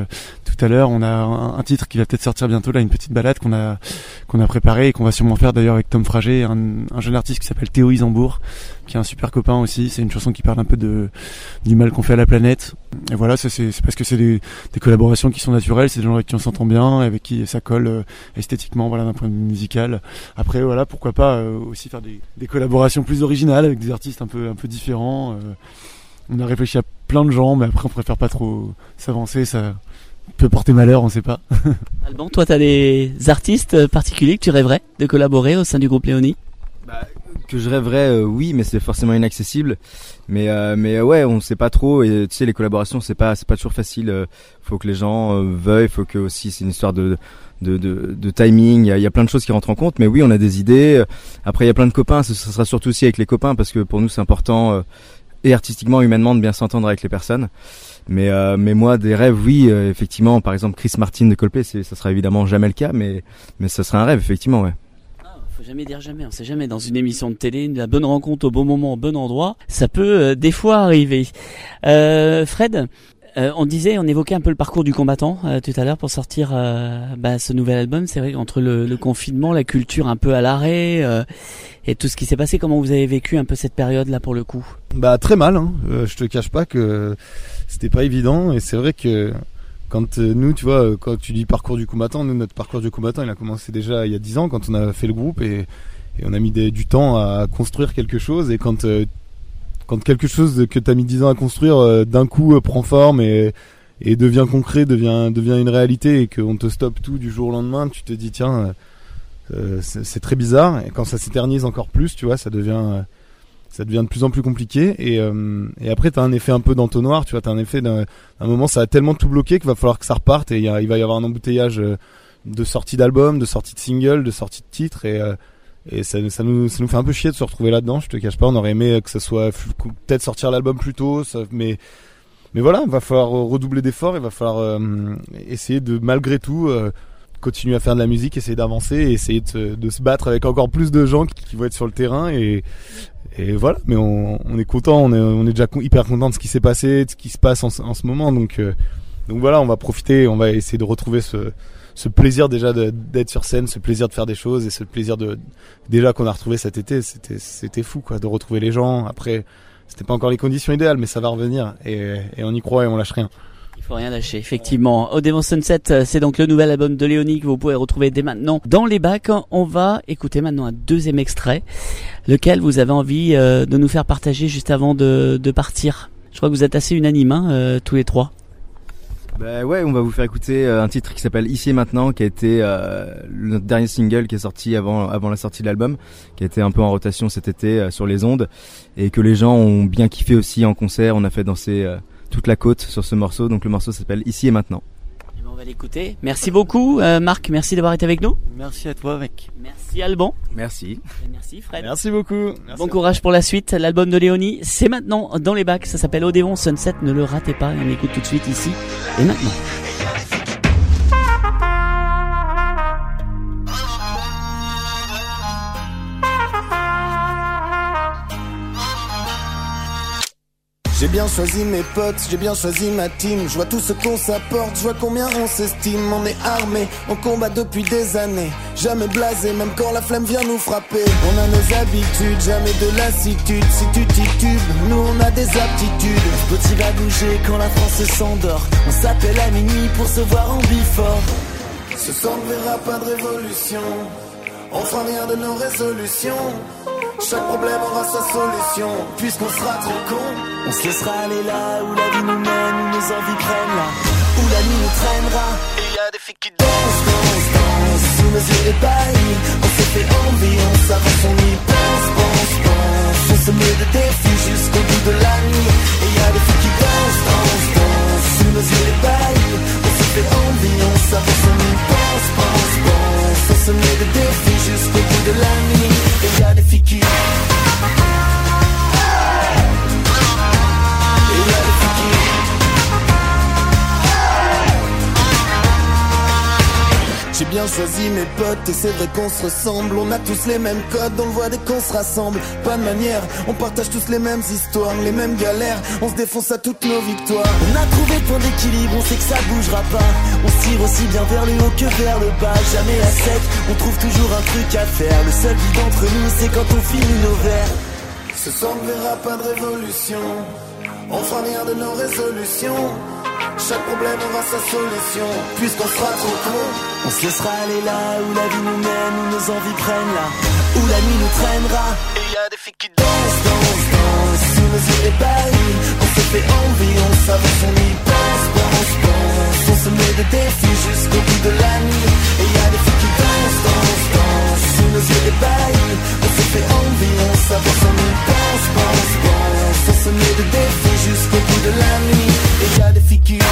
[SPEAKER 14] tout à l'heure. On a un, un titre qui va peut-être sortir bientôt, là, une petite balade qu'on a qu'on a préparée et qu'on va sûrement faire d'ailleurs avec Tom Frager, un, un jeune artiste qui s'appelle Théo Isambourg, qui est un super copain aussi. C'est une chanson qui parle un peu de du mal qu'on fait à la planète. Et voilà, ça, c'est, c'est parce que c'est des, des collaborations qui sont naturelles, c'est des gens avec qui on s'entend bien, avec qui ça colle euh, esthétiquement, voilà, d'un point de vue musical. Après, voilà, pourquoi pas euh, aussi faire des, des collaborations plus originales avec des artistes un peu un peu différents. Euh, on a réfléchi à plein de gens, mais après on préfère pas trop s'avancer, ça peut porter malheur, on sait pas.
[SPEAKER 5] Alban, toi, t'as des artistes particuliers que tu rêverais de collaborer au sein du groupe Léonie?
[SPEAKER 15] Bah, que je rêverais, euh, oui, mais c'est forcément inaccessible. Mais euh, mais ouais, on sait pas trop. Et tu sais, les collaborations, c'est pas c'est pas toujours facile. Euh, faut que les gens euh, veuillent. Faut que aussi c'est une histoire de de de, de timing. Il y a, il y a plein de choses qui rentrent en compte. Mais oui, on a des idées. Après, il y a plein de copains. Ce, ce sera surtout aussi avec les copains parce que pour nous, c'est important euh, et artistiquement, humainement, de bien s'entendre avec les personnes. Mais euh, mais moi, des rêves, oui, euh, effectivement. Par exemple, Chris Martin de Coldplay, c'est ça sera évidemment jamais le cas, mais mais ça sera un rêve, effectivement, ouais.
[SPEAKER 5] Faut jamais dire jamais, on sait jamais, dans une émission de télé, la bonne rencontre au bon moment, au bon endroit, ça peut euh, des fois arriver. Euh, Fred, euh, on disait, on évoquait un peu le parcours du combattant euh, tout à l'heure pour sortir euh, bah, ce nouvel album. C'est vrai qu'entre le, le confinement, la culture un peu à l'arrêt euh, et tout ce qui s'est passé, comment vous avez vécu un peu cette période là pour le coup?
[SPEAKER 13] Bah très mal, hein. Euh, je te cache pas que c'était pas évident et c'est vrai que quand euh, nous, tu vois, quand tu dis parcours du combattant, nous, notre parcours du combattant, il a commencé déjà il y a dix ans quand on a fait le groupe et, et on a mis des, du temps à construire quelque chose. Et quand euh, quand quelque chose que t'as mis dix ans à construire, euh, d'un coup euh, prend forme et, et devient concret, devient devient une réalité et qu'on te stoppe tout du jour au lendemain, tu te dis tiens, euh, c'est, c'est très bizarre. Et quand ça s'éternise encore plus, tu vois, ça devient euh, ça devient de plus en plus compliqué et euh, et après t'as un effet un peu d'entonnoir, tu vois, t'as un effet d'un un moment ça a tellement tout bloqué qu'il va falloir que ça reparte et il, y a, il va y avoir un embouteillage de sorties d'albums, de sorties de singles, de sorties de titres et euh, et ça ça nous ça nous fait un peu chier de se retrouver là-dedans, je te cache pas, on aurait aimé que ça soit peut-être sortir l'album plus tôt, ça, mais mais voilà, il va falloir redoubler d'efforts, il va falloir euh, essayer de malgré tout euh, continuer à faire de la musique, essayer d'avancer et essayer de, de se battre avec encore plus de gens qui, qui vont être sur le terrain et Et voilà, mais on, on est content, on est, on est déjà hyper content de ce qui s'est passé, de ce qui se passe en, en ce moment. Donc, euh, donc voilà, on va profiter, on va essayer de retrouver ce, ce plaisir déjà de, d'être sur scène, ce plaisir de faire des choses et ce plaisir de déjà qu'on a retrouvé cet été. C'était, c'était fou, quoi, de retrouver les gens. Après, c'était pas encore les conditions idéales, mais ça va revenir et, et on y croit et on lâche rien.
[SPEAKER 5] Il faut rien lâcher, effectivement. Audeon Sunset, c'est donc le nouvel album de Léonie que vous pouvez retrouver dès maintenant dans les bacs. On va écouter maintenant un deuxième extrait, lequel vous avez envie euh, de nous faire partager juste avant de, de partir. Je crois que vous êtes assez unanimes, hein, euh, tous les trois.
[SPEAKER 15] Bah ouais, on va vous faire écouter un titre qui s'appelle Ici et Maintenant, qui a été euh, notre dernier single qui est sorti avant avant la sortie de l'album, qui a été un peu en rotation cet été euh, sur les ondes et que les gens ont bien kiffé aussi en concert. On a fait danser euh, toute la côte sur ce morceau, donc le morceau s'appelle Ici et Maintenant.
[SPEAKER 5] Et ben on va l'écouter. Merci beaucoup euh, Marc, merci d'avoir été avec nous.
[SPEAKER 14] Merci à toi mec.
[SPEAKER 5] Merci Alban.
[SPEAKER 15] Merci.
[SPEAKER 5] Et merci Fred.
[SPEAKER 13] Merci beaucoup. Merci
[SPEAKER 5] bon courage pour la suite. L'album de Léonie, c'est maintenant dans les bacs. Ça s'appelle Audeon Sunset. Ne le ratez pas. On écoute tout de suite ici et maintenant.
[SPEAKER 16] J'ai bien choisi mes potes, j'ai bien choisi ma team. Je vois tout ce qu'on s'apporte, je vois combien on s'estime. On est armé, on combat depuis des années. Jamais blasé, même quand la flemme vient nous frapper. On a nos habitudes, jamais de lassitude. Si tu titubes, nous on a des aptitudes. Petit va bouger quand la France s'endort. On s'appelle à minuit pour se voir en bifort. Ce soir on ne verra pas de révolution. On fera rien de nos résolutions. Chaque problème aura sa solution. Puisqu'on sera trop con, on se laissera aller là où la vie nous mène, où nos envies prennent là, où la nuit nous traînera. Et y a des filles qui dansent, dansent, dansent sous nos yeux ébahis. On se fait envie, on s'avance, on y pense, pense, pense. On se met des défis jusqu'au bout de la nuit. Et y a des filles qui dansent, dansent, dansent sous nos yeux ébahis. On se fait envie, on s'avance, on y pense, pense, pense. On se met des défis jusqu'au bout de la nuit. Et y a des filles qui J'ai bien bien choisi mes potes et c'est vrai qu'on se ressemble. On a tous les mêmes codes, on le voit dès qu'on se rassemble. Pas de manière, on partage tous les mêmes histoires, les mêmes galères, on se défonce à toutes nos victoires.
[SPEAKER 17] On a trouvé le point d'équilibre, on sait que ça bougera pas. On se tire aussi bien vers le haut que vers le bas. Jamais à sec, on trouve toujours un truc à faire. Le seul vide entre nous, c'est quand on finit nos verres.
[SPEAKER 16] Ce soir on ne verra pas de révolution, on fera rien de nos résolutions. Chaque problème aura sa solution, puisqu'on sera trop con.
[SPEAKER 17] On se laissera aller là où la vie nous mène, où nos envies prennent là, où la nuit nous traînera.
[SPEAKER 16] Et y a des filles qui dansent, dansent, dansent sous nos yeux ébahis. On se fait envie, on s'avance, on y pense, pense, pense. On se met des défis jusqu'au bout de la nuit. Et y a des filles qui dansent, dansent, dansent sous nos yeux ébahis. On se fait envie, on s'avance, on y pense, pense, pense. On se met des défis jusqu'au bout de la nuit. Et y a des filles qui... Et y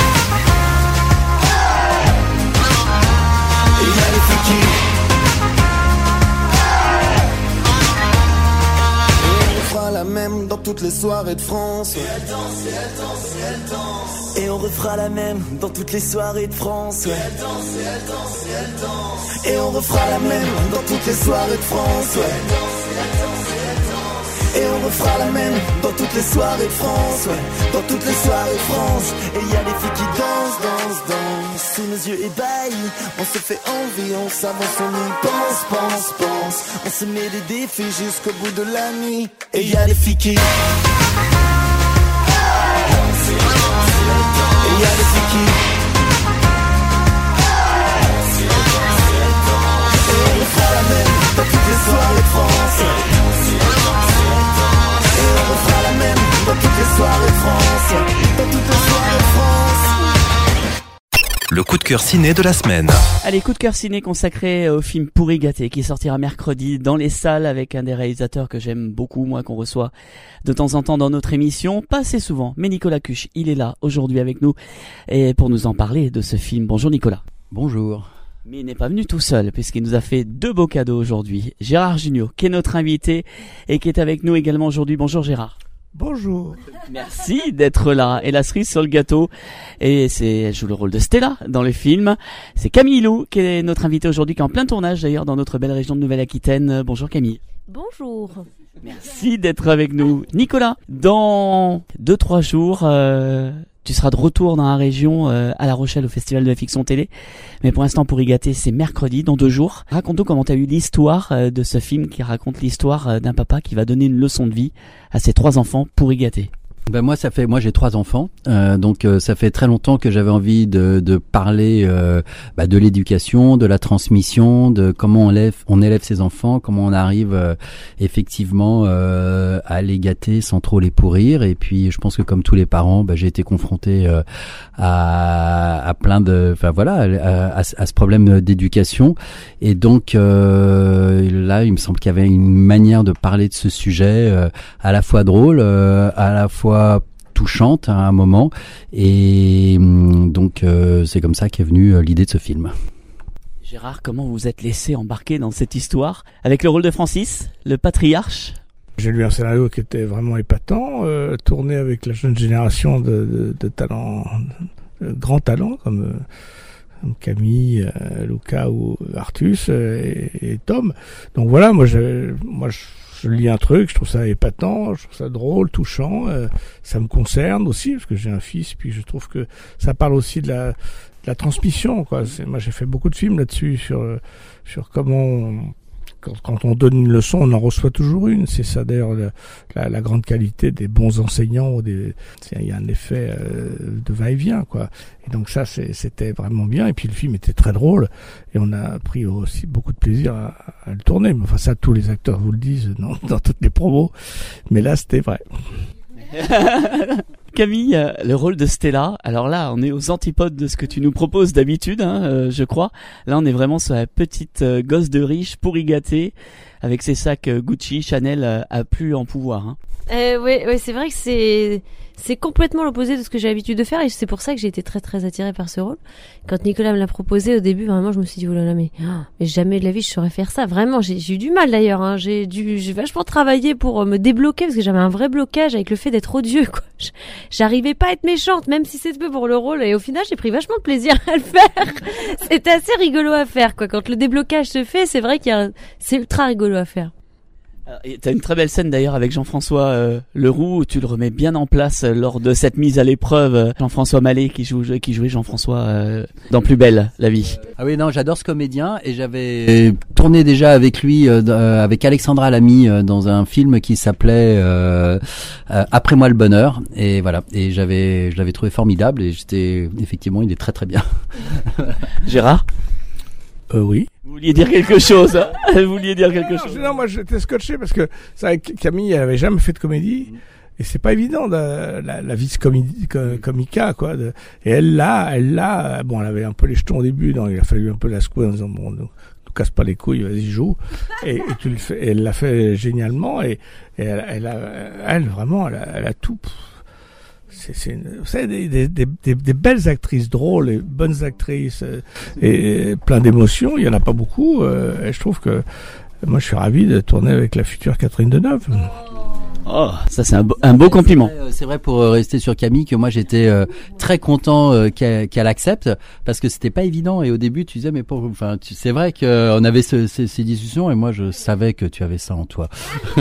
[SPEAKER 16] a des filles qui... Et on fera la même dans toutes les soirées de France.
[SPEAKER 17] Et elle danse, et elle danse, et elle danse. Et on refera la même dans toutes les soirées de France.
[SPEAKER 16] Et elle danse, et elle danse, et elle danse. Et on refera la même dans toutes les soirées de France.
[SPEAKER 17] Et elle danse, et elle danse, et elle danse.
[SPEAKER 16] Et on refera la même dans toutes les soirées de France, ouais, dans toutes les soirées de France.
[SPEAKER 17] Et y a des filles qui dansent, dansent, dansent sous nos yeux ébahis.
[SPEAKER 16] On se fait envie, on s'avance, on y pense, pense, pense. On se met des défis jusqu'au bout de la nuit. Et y a des filles qui... Et y a des filles qui... Et on refera la même dans toutes les soirées de France. Et on refera la même dans toutes les soirées de France. Dans toutes les soirées de France.
[SPEAKER 6] Le coup de cœur ciné de la semaine.
[SPEAKER 5] Allez, coup de cœur ciné consacré au film Pourri gâté qui sortira mercredi dans les salles avec un des réalisateurs que j'aime beaucoup, moi, qu'on reçoit de temps en temps dans notre émission. Pas assez souvent, mais Nicolas Cuche, il est là aujourd'hui avec nous et pour nous en parler de ce film. Bonjour Nicolas.
[SPEAKER 18] Bonjour.
[SPEAKER 5] Mais il n'est pas venu tout seul puisqu'il nous a fait deux beaux cadeaux aujourd'hui. Gérard Jugnot, qui est notre invité et qui est avec nous également aujourd'hui. Bonjour Gérard.
[SPEAKER 19] Bonjour.
[SPEAKER 5] Merci d'être là. Et la cerise sur le gâteau. Et c'est, elle joue le rôle de Stella dans le film. C'est Camille Lou qui est notre invitée aujourd'hui, qui est en plein tournage d'ailleurs dans notre belle région de Nouvelle-Aquitaine. Bonjour Camille.
[SPEAKER 8] Bonjour.
[SPEAKER 5] Merci d'être avec nous. Nicolas, dans deux, trois jours, euh, tu seras de retour dans la région euh, à La Rochelle au Festival de la Fiction Télé. Mais pour l'instant, Pourri gâté, c'est mercredi, dans deux jours. Raconte-nous comment tu as eu l'histoire euh, de ce film qui raconte l'histoire euh, d'un papa qui va donner une leçon de vie à ses trois enfants pourri gâtés.
[SPEAKER 18] Ben moi ça fait moi j'ai trois enfants euh, donc euh, ça fait très longtemps que j'avais envie de de parler euh, bah, de l'éducation, de la transmission, de comment on élève on élève ses enfants, comment on arrive euh, effectivement euh, à les gâter sans trop les pourrir. Et puis je pense que comme tous les parents, bah, j'ai été confronté euh, à à plein de enfin voilà à, à, à ce problème d'éducation. Et donc euh, là il me semble qu'il y avait une manière de parler de ce sujet euh, à la fois drôle, euh, à la fois touchante à un moment, et donc euh, c'est comme ça qu'est venue euh, l'idée de ce film.
[SPEAKER 5] Gérard, comment vous êtes laissé embarquer dans cette histoire avec le rôle de Francis, le patriarche?
[SPEAKER 19] J'ai lu un scénario qui était vraiment épatant, euh, tourné avec la jeune génération de, de, de talents, de grands talents comme, euh, comme Camille, euh, Luca ou Artus euh, et, et Tom. Donc voilà, moi je, moi je Je lis un truc, je trouve ça épatant, je trouve ça drôle, touchant, euh, ça me concerne aussi parce que j'ai un fils, puis je trouve que ça parle aussi de la, de la transmission, quoi. C'est, moi j'ai fait beaucoup de films là-dessus sur sur comment on, quand, quand on donne une leçon, on en reçoit toujours une. C'est ça d'ailleurs la, la, la grande qualité des bons enseignants. Des, il y a un effet euh, de va-et-vient, quoi. Et donc ça, c'est, c'était vraiment bien. Et puis le film était très drôle et on a pris aussi beaucoup de plaisir à, à le tourner. Mais enfin ça, tous les acteurs vous le disent dans, dans toutes les promos. Mais là, c'était vrai.
[SPEAKER 5] Camille, le rôle de Stella, alors là on est aux antipodes de ce que tu nous proposes d'habitude, hein, euh, je crois. Là on est vraiment sur la petite euh, gosse de riche pourri gâtée avec ses sacs euh, Gucci, Chanel euh, à plus en pouvoir. Hein.
[SPEAKER 8] Euh, oui, ouais, c'est vrai que c'est c'est complètement l'opposé de ce que j'ai l'habitude de faire et c'est pour ça que j'ai été très très attirée par ce rôle. Quand Nicolas me l'a proposé au début, vraiment, je me suis dit oh là là, mais mais jamais de la vie je saurais faire ça. Vraiment, j'ai, j'ai eu du mal d'ailleurs. Hein. J'ai dû, j'ai vachement travaillé pour me débloquer parce que j'avais un vrai blocage avec le fait d'être odieux. Quoi. J'arrivais pas à être méchante, même si c'était peu pour le rôle. Et au final, j'ai pris vachement de plaisir à le faire. C'était assez rigolo à faire. Quoi. Quand le déblocage se fait, c'est vrai qu'il y a, c'est ultra rigolo à faire.
[SPEAKER 5] Et t'as une très belle scène d'ailleurs avec Jean-François euh, Leroux où tu le remets bien en place euh, lors de cette mise à l'épreuve. euh, Jean-François Mallet qui joue qui jouait Jean-François euh, dans Plus belle la vie.
[SPEAKER 18] Ah oui, non, j'adore ce comédien et j'avais tourné déjà avec lui, euh, euh, avec Alexandra Lamy euh, dans un film qui s'appelait euh, euh, Après moi le bonheur et voilà. Et j'avais, je l'avais trouvé formidable et j'étais effectivement, il est très très bien.
[SPEAKER 5] Gérard.
[SPEAKER 19] Euh, oui.
[SPEAKER 5] Vous vouliez dire quelque chose, hein. Vous vouliez dire quelque
[SPEAKER 19] non,
[SPEAKER 5] chose.
[SPEAKER 19] Non, moi j'étais scotché parce que ça, Camille, elle avait jamais fait de comédie et c'est pas évident de, la, la vice comédie comica quoi. De, et elle l'a, elle l'a. Bon, elle avait un peu les jetons au début, donc il a fallu un peu la secouer en disant bon, nous, nous casse pas les couilles, vas-y joue. Et, et tu le fais, et elle l'a fait génialement et, et elle, elle, a, elle vraiment, elle a, elle a tout. C'est, c'est une, vous savez, des, des, des, des belles actrices drôles et bonnes actrices euh, et, et plein d'émotions, il y en a pas beaucoup. Euh, et je trouve que moi, je suis ravi de tourner avec la future Catherine Deneuve.
[SPEAKER 5] Oh, ça c'est un beau, un beau compliment.
[SPEAKER 18] C'est vrai, c'est vrai pour rester sur Camille que moi j'étais euh, très content euh, qu'elle, qu'elle accepte parce que c'était pas évident et au début tu disais mais pour, enfin tu, c'est vrai que on avait ce, ces, ces discussions et moi je savais que tu avais ça en toi.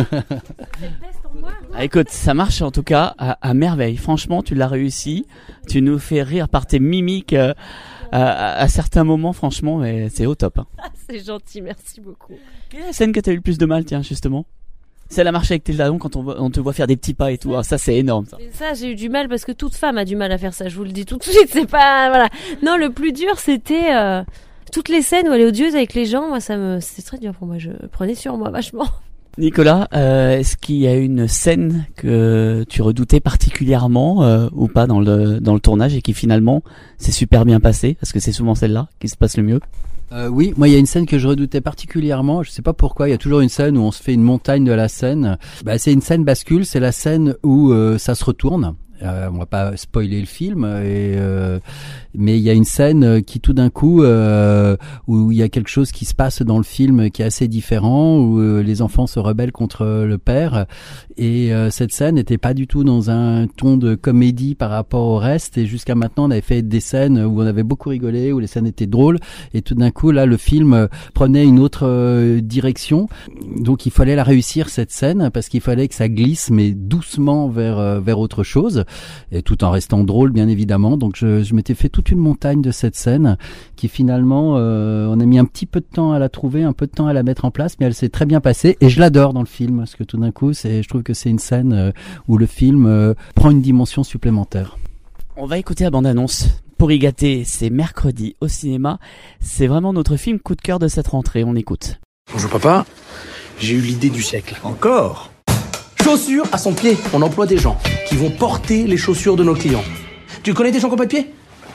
[SPEAKER 5] Ah, écoute, ça marche en tout cas à, à merveille. Franchement, tu l'as réussi. Tu nous fais rire par tes mimiques euh, à, à certains moments, franchement, mais c'est au top. Hein.
[SPEAKER 8] C'est gentil, merci beaucoup.
[SPEAKER 5] Quelle est la scène que t'as eu le plus de mal, tiens, justement? C'est la marche avec tes jalons quand on, voit, on te voit faire des petits pas et tout. Ah, ça, c'est énorme. Ça.
[SPEAKER 8] Et ça, j'ai eu du mal parce que toute femme a du mal à faire ça. Je vous le dis tout de suite. C'est pas voilà. Non, le plus dur, c'était euh, toutes les scènes où elle est odieuse avec les gens. Moi, ça me, c'était très dur pour moi. Je prenais sur moi vachement.
[SPEAKER 5] Nicolas, euh, est-ce qu'il y a une scène que tu redoutais particulièrement euh, ou pas dans le dans le tournage et qui finalement s'est super bien passé parce que c'est souvent celle-là qui se passe le mieux?
[SPEAKER 18] Euh, oui, moi il y a une scène que je redoutais particulièrement, je sais pas pourquoi, il y a toujours une scène où on se fait une montagne de la scène. Bah, c'est une scène bascule, c'est la scène où euh, ça se retourne. Euh, on va pas spoiler le film, et, euh, mais il y a une scène qui tout d'un coup euh, où il y a quelque chose qui se passe dans le film qui est assez différent, où euh, les enfants se rebellent contre le père, et euh, cette scène n'était pas du tout dans un ton de comédie par rapport au reste, et jusqu'à maintenant on avait fait des scènes où on avait beaucoup rigolé, où les scènes étaient drôles, et tout d'un coup là le film prenait une autre euh, direction, donc il fallait la réussir cette scène, parce qu'il fallait que ça glisse mais doucement vers euh, vers autre chose, et tout en restant drôle bien évidemment. Donc je, je m'étais fait toute une montagne de cette scène qui finalement euh, on a mis un petit peu de temps à la trouver, un peu de temps à la mettre en place, mais elle s'est très bien passée et je l'adore dans le film parce que tout d'un coup c'est, je trouve que c'est une scène euh, où le film euh, prend une dimension supplémentaire.
[SPEAKER 5] On va écouter la bande-annonce. Pour y gâter, c'est mercredi au cinéma. C'est vraiment notre film coup de cœur de cette rentrée. On écoute.
[SPEAKER 10] Bonjour papa, j'ai eu l'idée du siècle.
[SPEAKER 20] Encore ?
[SPEAKER 10] Chaussures à son pied. On emploie des gens qui vont porter les chaussures de nos clients. Tu connais des gens qui n'ont pas de pied ?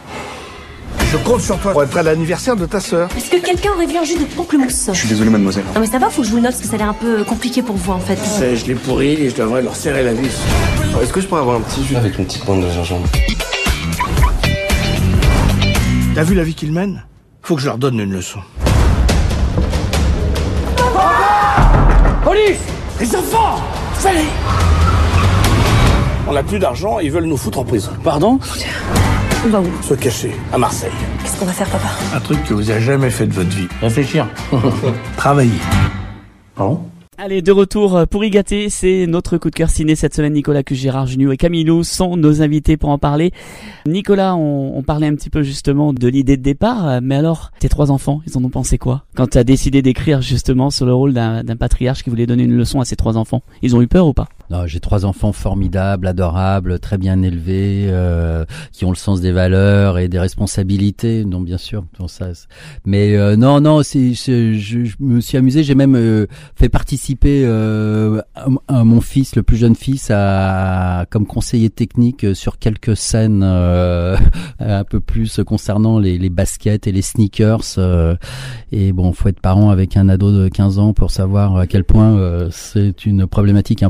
[SPEAKER 20] Je compte sur toi pour être à l'anniversaire de ta sœur.
[SPEAKER 21] Est-ce que quelqu'un aurait vu un jus de pamplemousse ?
[SPEAKER 20] Je suis désolé mademoiselle.
[SPEAKER 21] Non mais ça va, faut que je vous le note parce que ça a l'air un peu compliqué pour vous en fait.
[SPEAKER 20] C'est, je l'ai pourri et je devrais leur serrer la vis.
[SPEAKER 10] Alors, est-ce que je pourrais avoir un petit jus avec une petite bande de gingembre ?
[SPEAKER 20] T'as vu la vie qu'ils mènent ? Faut que je leur donne une leçon. Police ! Les enfants ! Fallait ! On n'a plus d'argent, ils veulent nous foutre en prison. Pardon ?
[SPEAKER 21] On va où ?
[SPEAKER 20] Se cacher, à Marseille.
[SPEAKER 21] Qu'est-ce qu'on va faire, papa ?
[SPEAKER 20] Un truc que vous avez jamais fait de votre vie. Réfléchir. Travailler. Pardon ?
[SPEAKER 5] Allez, de retour pour y gâter, c'est notre coup de cœur ciné cette semaine. Nicolas Cuche, Gérard Jugnot et Camille Lou sont nos invités pour en parler. Nicolas, on, on parlait un petit peu justement de l'idée de départ, mais alors, tes trois enfants, ils en ont pensé quoi quand tu as décidé d'écrire justement sur le rôle d'un, d'un patriarche qui voulait donner une leçon à ses trois enfants? Ils ont eu peur ou pas?
[SPEAKER 18] Non, j'ai trois enfants formidables, adorables, très bien élevés, euh, qui ont le sens des valeurs et des responsabilités. Non, bien sûr, tout ça. Mais euh, non, non, c'est, c'est je, je me suis amusé. J'ai même euh, fait participer euh, à, à mon fils, le plus jeune fils, à, comme conseiller technique sur quelques scènes euh, un peu plus concernant les, les baskets et les sneakers. Euh, et bon, faut être parent avec un ado de quinze ans pour savoir à quel point euh, c'est une problématique importante.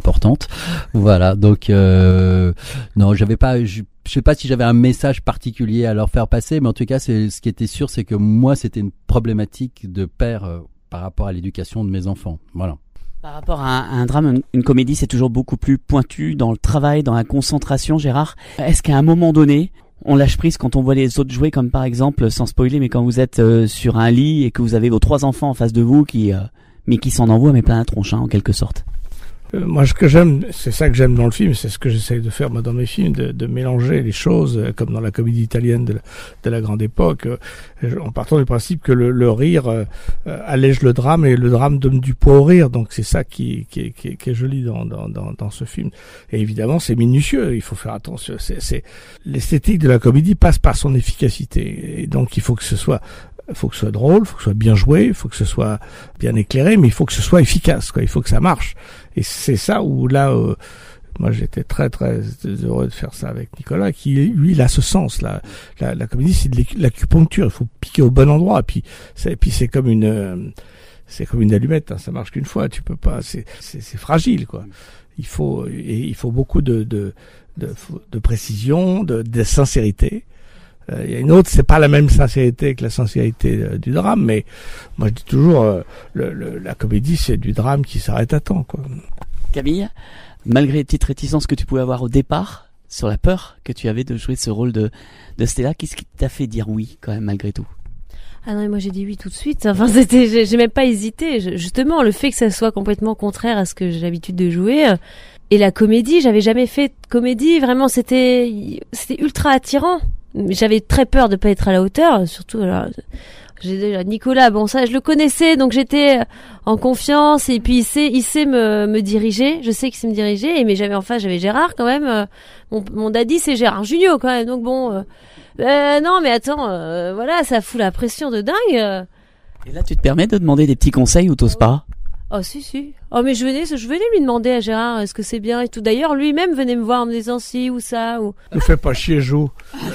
[SPEAKER 18] différentes. Voilà, donc euh, non, j'avais pas, je, je sais pas si j'avais un message particulier à leur faire passer, mais en tout cas, c'est ce qui était sûr, c'est que moi, c'était une problématique de père euh, par rapport à l'éducation de mes enfants. Voilà.
[SPEAKER 5] Par rapport à un, à un drame, une, une comédie, c'est toujours beaucoup plus pointu dans le travail, dans la concentration, Gérard. Est-ce qu'à un moment donné, on lâche prise quand on voit les autres jouer, comme par exemple, sans spoiler, mais quand vous êtes euh, sur un lit et que vous avez vos trois enfants en face de vous qui, euh, mais qui s'en envoient mais plein la tronche, hein, en quelque sorte.
[SPEAKER 19] Euh, moi, ce que j'aime, c'est ça que j'aime dans le film, c'est ce que j'essaye de faire moi dans mes films, de, de mélanger les choses, euh, comme dans la comédie italienne de la, de la grande époque, euh, en partant du principe que le, le rire euh, euh, allège le drame et le drame donne du poids au rire. Donc c'est ça qui, qui, qui, qui est joli dans, dans, dans, dans ce film. Et évidemment, c'est minutieux. Il faut faire attention. C'est, c'est l'esthétique de la comédie passe par son efficacité. Et donc il faut que ce soit Il faut que ce soit drôle, il faut que ce soit bien joué, il faut que ce soit bien éclairé, mais il faut que ce soit efficace, quoi. Il faut que ça marche. Et c'est ça où là, euh, moi j'étais très très heureux de faire ça avec Nicolas, qui lui il a ce sens là. La, la comédie c'est de l'acupuncture, il faut piquer au bon endroit. Et puis, c'est, et puis c'est comme une, euh, c'est comme une allumette, hein, ça marche qu'une fois. Tu peux pas, c'est, c'est, c'est fragile, quoi. Il faut, et il faut beaucoup de de de, de précision, de, de sincérité. Il euh, y a une autre, c'est pas la même sincérité que la sincérité euh, du drame, mais moi je dis toujours, euh, le, le, la comédie c'est du drame qui s'arrête à temps, quoi.
[SPEAKER 5] Camille, malgré les petites réticences que tu pouvais avoir au départ, sur la peur que tu avais de jouer ce rôle de, de Stella, qu'est-ce qui t'a fait dire oui, quand même, malgré tout?
[SPEAKER 8] Ah non, moi j'ai dit oui tout de suite. Enfin, c'était, j'ai, j'ai même pas hésité. Je, justement, le fait que ça soit complètement contraire à ce que j'ai l'habitude de jouer. Euh, et la comédie, j'avais jamais fait de comédie. Vraiment, c'était, c'était ultra attirant. J'avais très peur de pas être à la hauteur, surtout alors, j'ai déjà Nicolas, bon ça je le connaissais, donc j'étais en confiance, et puis il sait il sait me me diriger, je sais qu'il sait me diriger, et mais j'avais en face j'avais Gérard quand même, mon mon daddy c'est Gérard Jugnot quand même, donc bon euh, euh, non mais attends, euh, voilà, ça fout la pression de dingue.
[SPEAKER 5] Et là tu te permets de demander des petits conseils ou t'oses pas?
[SPEAKER 8] Oh si si. Oh mais je venais je venais lui demander à Gérard est-ce que c'est bien et tout. D'ailleurs lui-même venait me voir en me disant si ou ça ou.
[SPEAKER 19] Ne fais pas chier Jo.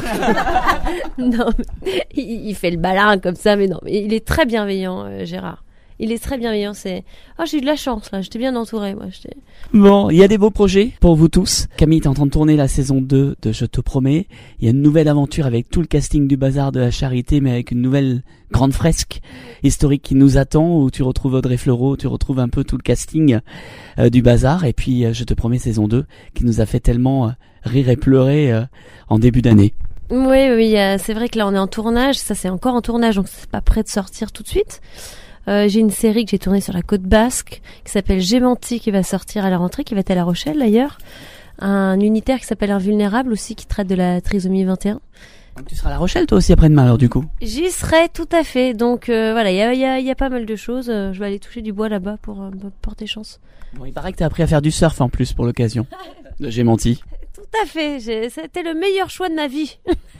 [SPEAKER 8] Non, mais il, il fait le balin comme ça, mais non, mais il est très bienveillant, euh, Gérard. Il est très bienveillant. C'est. Oh, j'ai eu de la chance là. J'étais bien entourée, moi. J'étais...
[SPEAKER 5] Bon, il y a des beaux projets pour vous tous. Camille, t'es en train de tourner la saison deux de Je te promets. Il y a une nouvelle aventure avec tout le casting du Bazar de la Charité, mais avec une nouvelle grande fresque historique qui nous attend, où tu retrouves Audrey Fleurot, tu retrouves un peu tout le casting euh, du Bazar. Et puis, euh, Je te promets saison deux, qui nous a fait tellement euh, rire et pleurer euh, en début d'année.
[SPEAKER 8] Oui, oui, euh, c'est vrai que là on est en tournage. Ça, c'est encore en tournage, donc c'est pas prêt de sortir tout de suite. Euh, j'ai une série que j'ai tournée sur la côte basque qui s'appelle Gémanti, qui va sortir à la rentrée, qui va être à La Rochelle d'ailleurs. Un unitaire qui s'appelle Invulnérable aussi, qui traite de la trisomie vingt et un.
[SPEAKER 5] Donc tu seras à La Rochelle toi aussi après-demain alors du coup?
[SPEAKER 8] J'y serai tout à fait. Donc euh, voilà, il y a, y, a, y a pas mal de choses. Je vais aller toucher du bois là-bas pour euh, porter chance.
[SPEAKER 5] Bon, il paraît que t'as appris à faire du surf en plus pour l'occasion. J'ai menti.
[SPEAKER 8] Tout à fait, j'ai... c'était le meilleur choix de ma vie.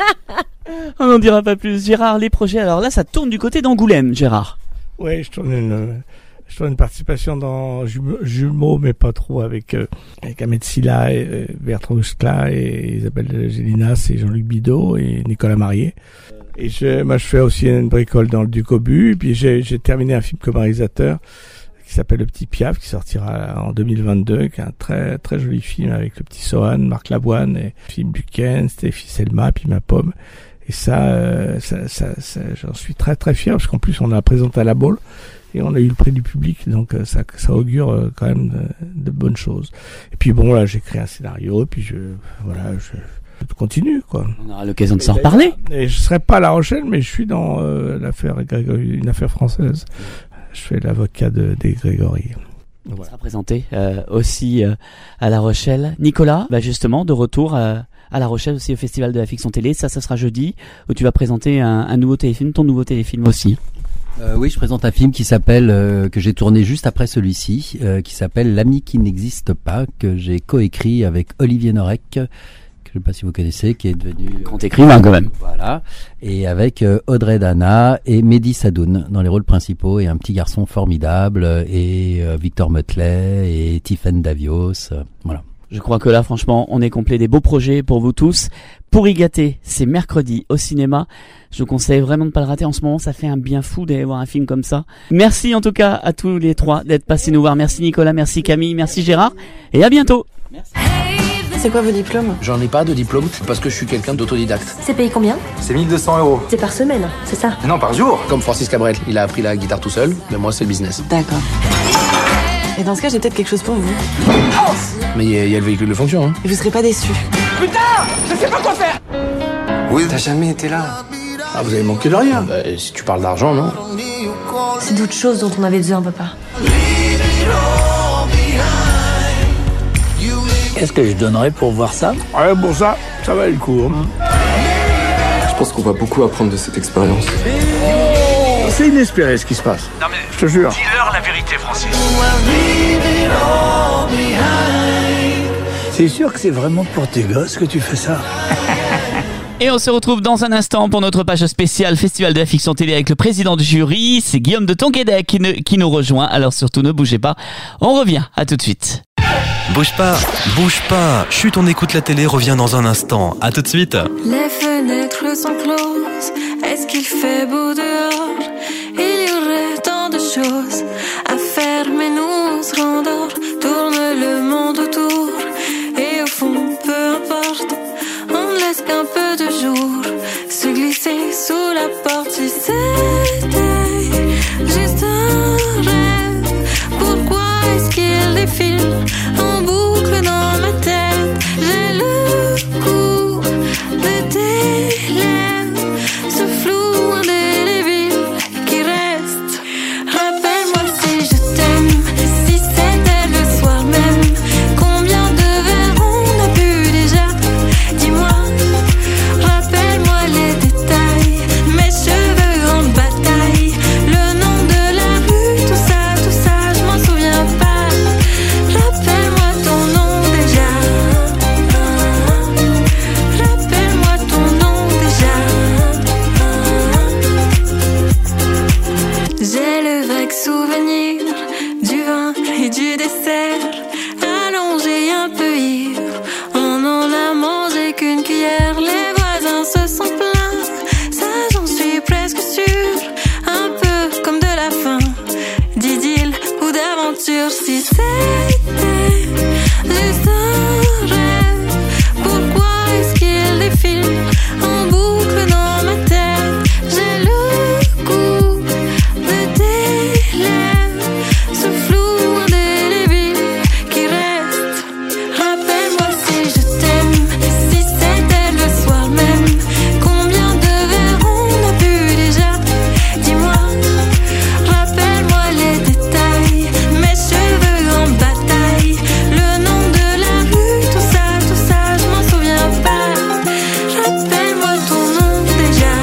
[SPEAKER 5] On n'en dira pas plus. Gérard, les projets, alors là ça tourne du côté d'Angoulême, Gérard.
[SPEAKER 19] Oui, je tourne une, je tourne une participation dans Jumeaux, mais pas trop, avec, euh, avec Ahmed Silla, et, euh, Bertrand Huskla, et Isabelle Gélinas, et Jean-Luc Bidot, et Nicolas Marié. Et je, moi, je fais aussi une bricole dans le Duc-Aubu, puis j'ai, j'ai terminé un film comme réalisateur, qui s'appelle Le Petit Piaf, qui sortira en deux mille vingt-deux, qui est un très, très joli film avec le petit Sohan, Marc Lavoine, et Philippe Buquen, Stéphie Selma, puis ma pomme. Et ça, euh, ça, ça, ça, j'en suis très très fier, parce qu'en plus on a présenté à la Baule et on a eu le prix du public, donc euh, ça, ça augure euh, quand même de, de bonnes choses. Et puis bon, là j'ai créé un scénario, et puis je, voilà, je, je continue quoi.
[SPEAKER 5] On aura l'occasion de s'en reparler.
[SPEAKER 19] Et je serai pas à La Rochelle, mais je suis dans euh, l'affaire Grégory, une affaire française. Je fais l'avocat de des Grégory.
[SPEAKER 5] On voilà. sera présenté euh, aussi euh, à La Rochelle. Nicolas, bah justement de retour. Euh, à La Rochelle aussi au Festival de la Fiction Télé. Ça, ça sera jeudi, où tu vas présenter un, un nouveau téléfilm, ton nouveau téléfilm aussi.
[SPEAKER 18] Euh, oui, je présente un film qui s'appelle, euh, que j'ai tourné juste après celui-ci, euh, qui s'appelle L'ami qui n'existe pas, que j'ai coécrit avec Olivier Norek, que je ne sais pas si vous connaissez, qui est devenu...
[SPEAKER 5] Grand écrivain quand même.
[SPEAKER 18] Voilà. Et avec euh, Audrey Dana et Mehdi Sadoun dans les rôles principaux, et un petit garçon formidable, et euh, Victor Motley, et Tiffaine Davios, euh, voilà.
[SPEAKER 5] Je crois que là, franchement, on est complet, des beaux projets pour vous tous. Pour y gâter, c'est mercredi au cinéma. Je vous conseille vraiment de ne pas le rater en ce moment. Ça fait un bien fou d'aller voir un film comme ça. Merci en tout cas à tous les trois d'être passés nous voir. Merci Nicolas, merci Camille, merci Gérard. Et à bientôt. Merci.
[SPEAKER 21] C'est quoi vos diplômes?
[SPEAKER 10] J'en ai pas de diplôme parce que je suis quelqu'un d'autodidacte.
[SPEAKER 21] C'est payé combien?
[SPEAKER 10] C'est mille deux cents euros.
[SPEAKER 21] C'est par semaine, c'est ça?
[SPEAKER 10] Non, par jour. Comme Francis Cabrel, il a appris la guitare tout seul, mais moi c'est le business.
[SPEAKER 21] D'accord. Et dans ce cas, j'ai peut-être quelque chose pour vous.
[SPEAKER 10] Mais il y, y a le véhicule de fonction, hein.
[SPEAKER 21] Et vous serez pas déçus.
[SPEAKER 10] Putain, je sais pas quoi faire. Oui, t'as jamais été là. Ah, vous avez manqué de rien. Bah, si tu parles d'argent, non.
[SPEAKER 21] C'est d'autres choses dont on avait besoin, papa.
[SPEAKER 20] Qu'est-ce que je donnerais pour voir ça? Ouais, pour ça, ça va le coup. Hein.
[SPEAKER 2] Je pense qu'on va beaucoup apprendre de cette expérience.
[SPEAKER 20] C'est inespéré ce qui se passe. Non mais, je te jure.
[SPEAKER 22] Dis-leur la vérité, Francis.
[SPEAKER 20] C'est sûr que c'est vraiment pour tes gosses que tu fais ça.
[SPEAKER 5] Et on se retrouve dans un instant pour notre page spéciale Festival de la fiction télé avec le président du jury. C'est Guillaume de Tonquédec qui, ne, qui nous rejoint. Alors surtout ne bougez pas. On revient. À tout de suite.
[SPEAKER 6] Bouge pas, bouge pas. Chut, on écoute la télé, revient dans un instant. À tout de suite.
[SPEAKER 12] Les fenêtres sont closes. Est-ce qu'il fait beau dehors? Il y aurait tant de choses à faire, mais nous on se rendort. Tourne le monde autour. Et au fond, peu importe, on ne laisse qu'un peu de jour se glisser sous la porte. Si c'était juste un rêve, pourquoi est-ce qu'il défile en boucle dans ma tête? J'ai le goût de tes lèvres, ce flou indélébile qui reste. Rappelle-moi si je t'aime, si c'était le soir même. Combien de verres on a bu déjà? Dis-moi, rappelle-moi les détails. Mes cheveux en bataille, le nom de la rue, tout ça, tout ça, je m'en souviens pas. Rappelle-moi ton nom déjà. Rappelle-moi ton nom déjà. J'ai le vague souvenir du vin et du dessert, allongé un peu ivre, on n'en a mangé qu'une cuillère. Les voisins se sont plaints, ça j'en suis presque sûre, un peu comme de la faim, d'idylle ou d'aventure. Si c'était juste un rêve, pourquoi est-ce qu'il défile en boucle dans ma tête? J'ai le goût de tes lèvres, ce flou indélébile qui reste. Rappelle-moi si je t'aime, si c'était le soir même. Combien de verres on a bu déjà? Dis-moi, rappelle-moi les détails. Mes cheveux en bataille, le nom de la rue, tout ça, tout ça, je m'en souviens pas. Rappelle-moi ton nom déjà.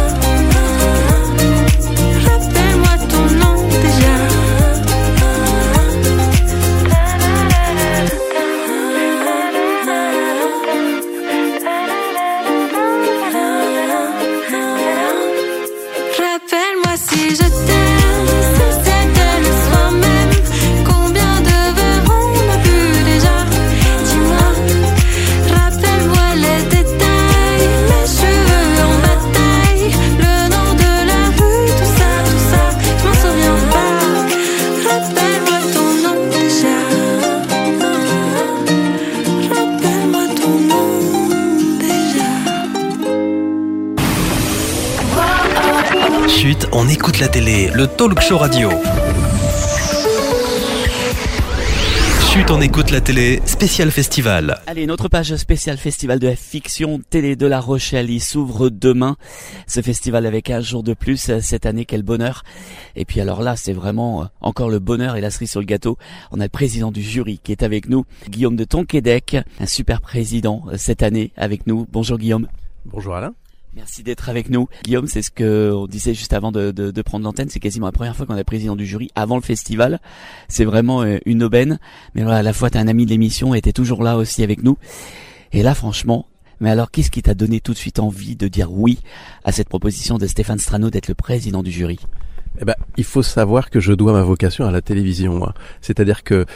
[SPEAKER 12] Rappelle-moi ton nom déjà. Rappelle-moi si je t'aime, si c'était le soir même. Combien de verres on a bu déjà? Dis-moi, rappelle-moi les détails. Mes cheveux en bataille, le nom de la rue, tout ça, tout ça, je m'en souviens pas. Rappelle-moi ton nom déjà. Rappelle-moi ton nom déjà.
[SPEAKER 6] Chut, on écoute la télé, le talk show radio. Chut, on écoute la télé, spécial festival.
[SPEAKER 5] Allez, notre page spéciale Festival de la fiction télé de La Rochelle, il s'ouvre demain. Ce festival avec un jour de plus cette année, quel bonheur. Et puis alors là, c'est vraiment encore le bonheur et la cerise sur le gâteau. On a le président du jury qui est avec nous, Guillaume de Tonquédec, un super président cette année avec nous. Bonjour Guillaume.
[SPEAKER 23] Bonjour Alain.
[SPEAKER 5] Merci d'être avec nous. Guillaume, c'est ce que on disait juste avant de, de, de prendre l'antenne, c'est quasiment la première fois qu'on a président du jury avant le festival. C'est vraiment une aubaine. Mais voilà, à la fois t'es un ami de l'émission et t'es toujours là aussi avec nous. Et là, franchement, mais alors qu'est-ce qui t'a donné tout de suite envie de dire oui à cette proposition de Stéphane Strano d'être le président du jury?
[SPEAKER 23] Eh ben, il faut savoir que je dois ma vocation à la télévision. Hein. C'est-à-dire que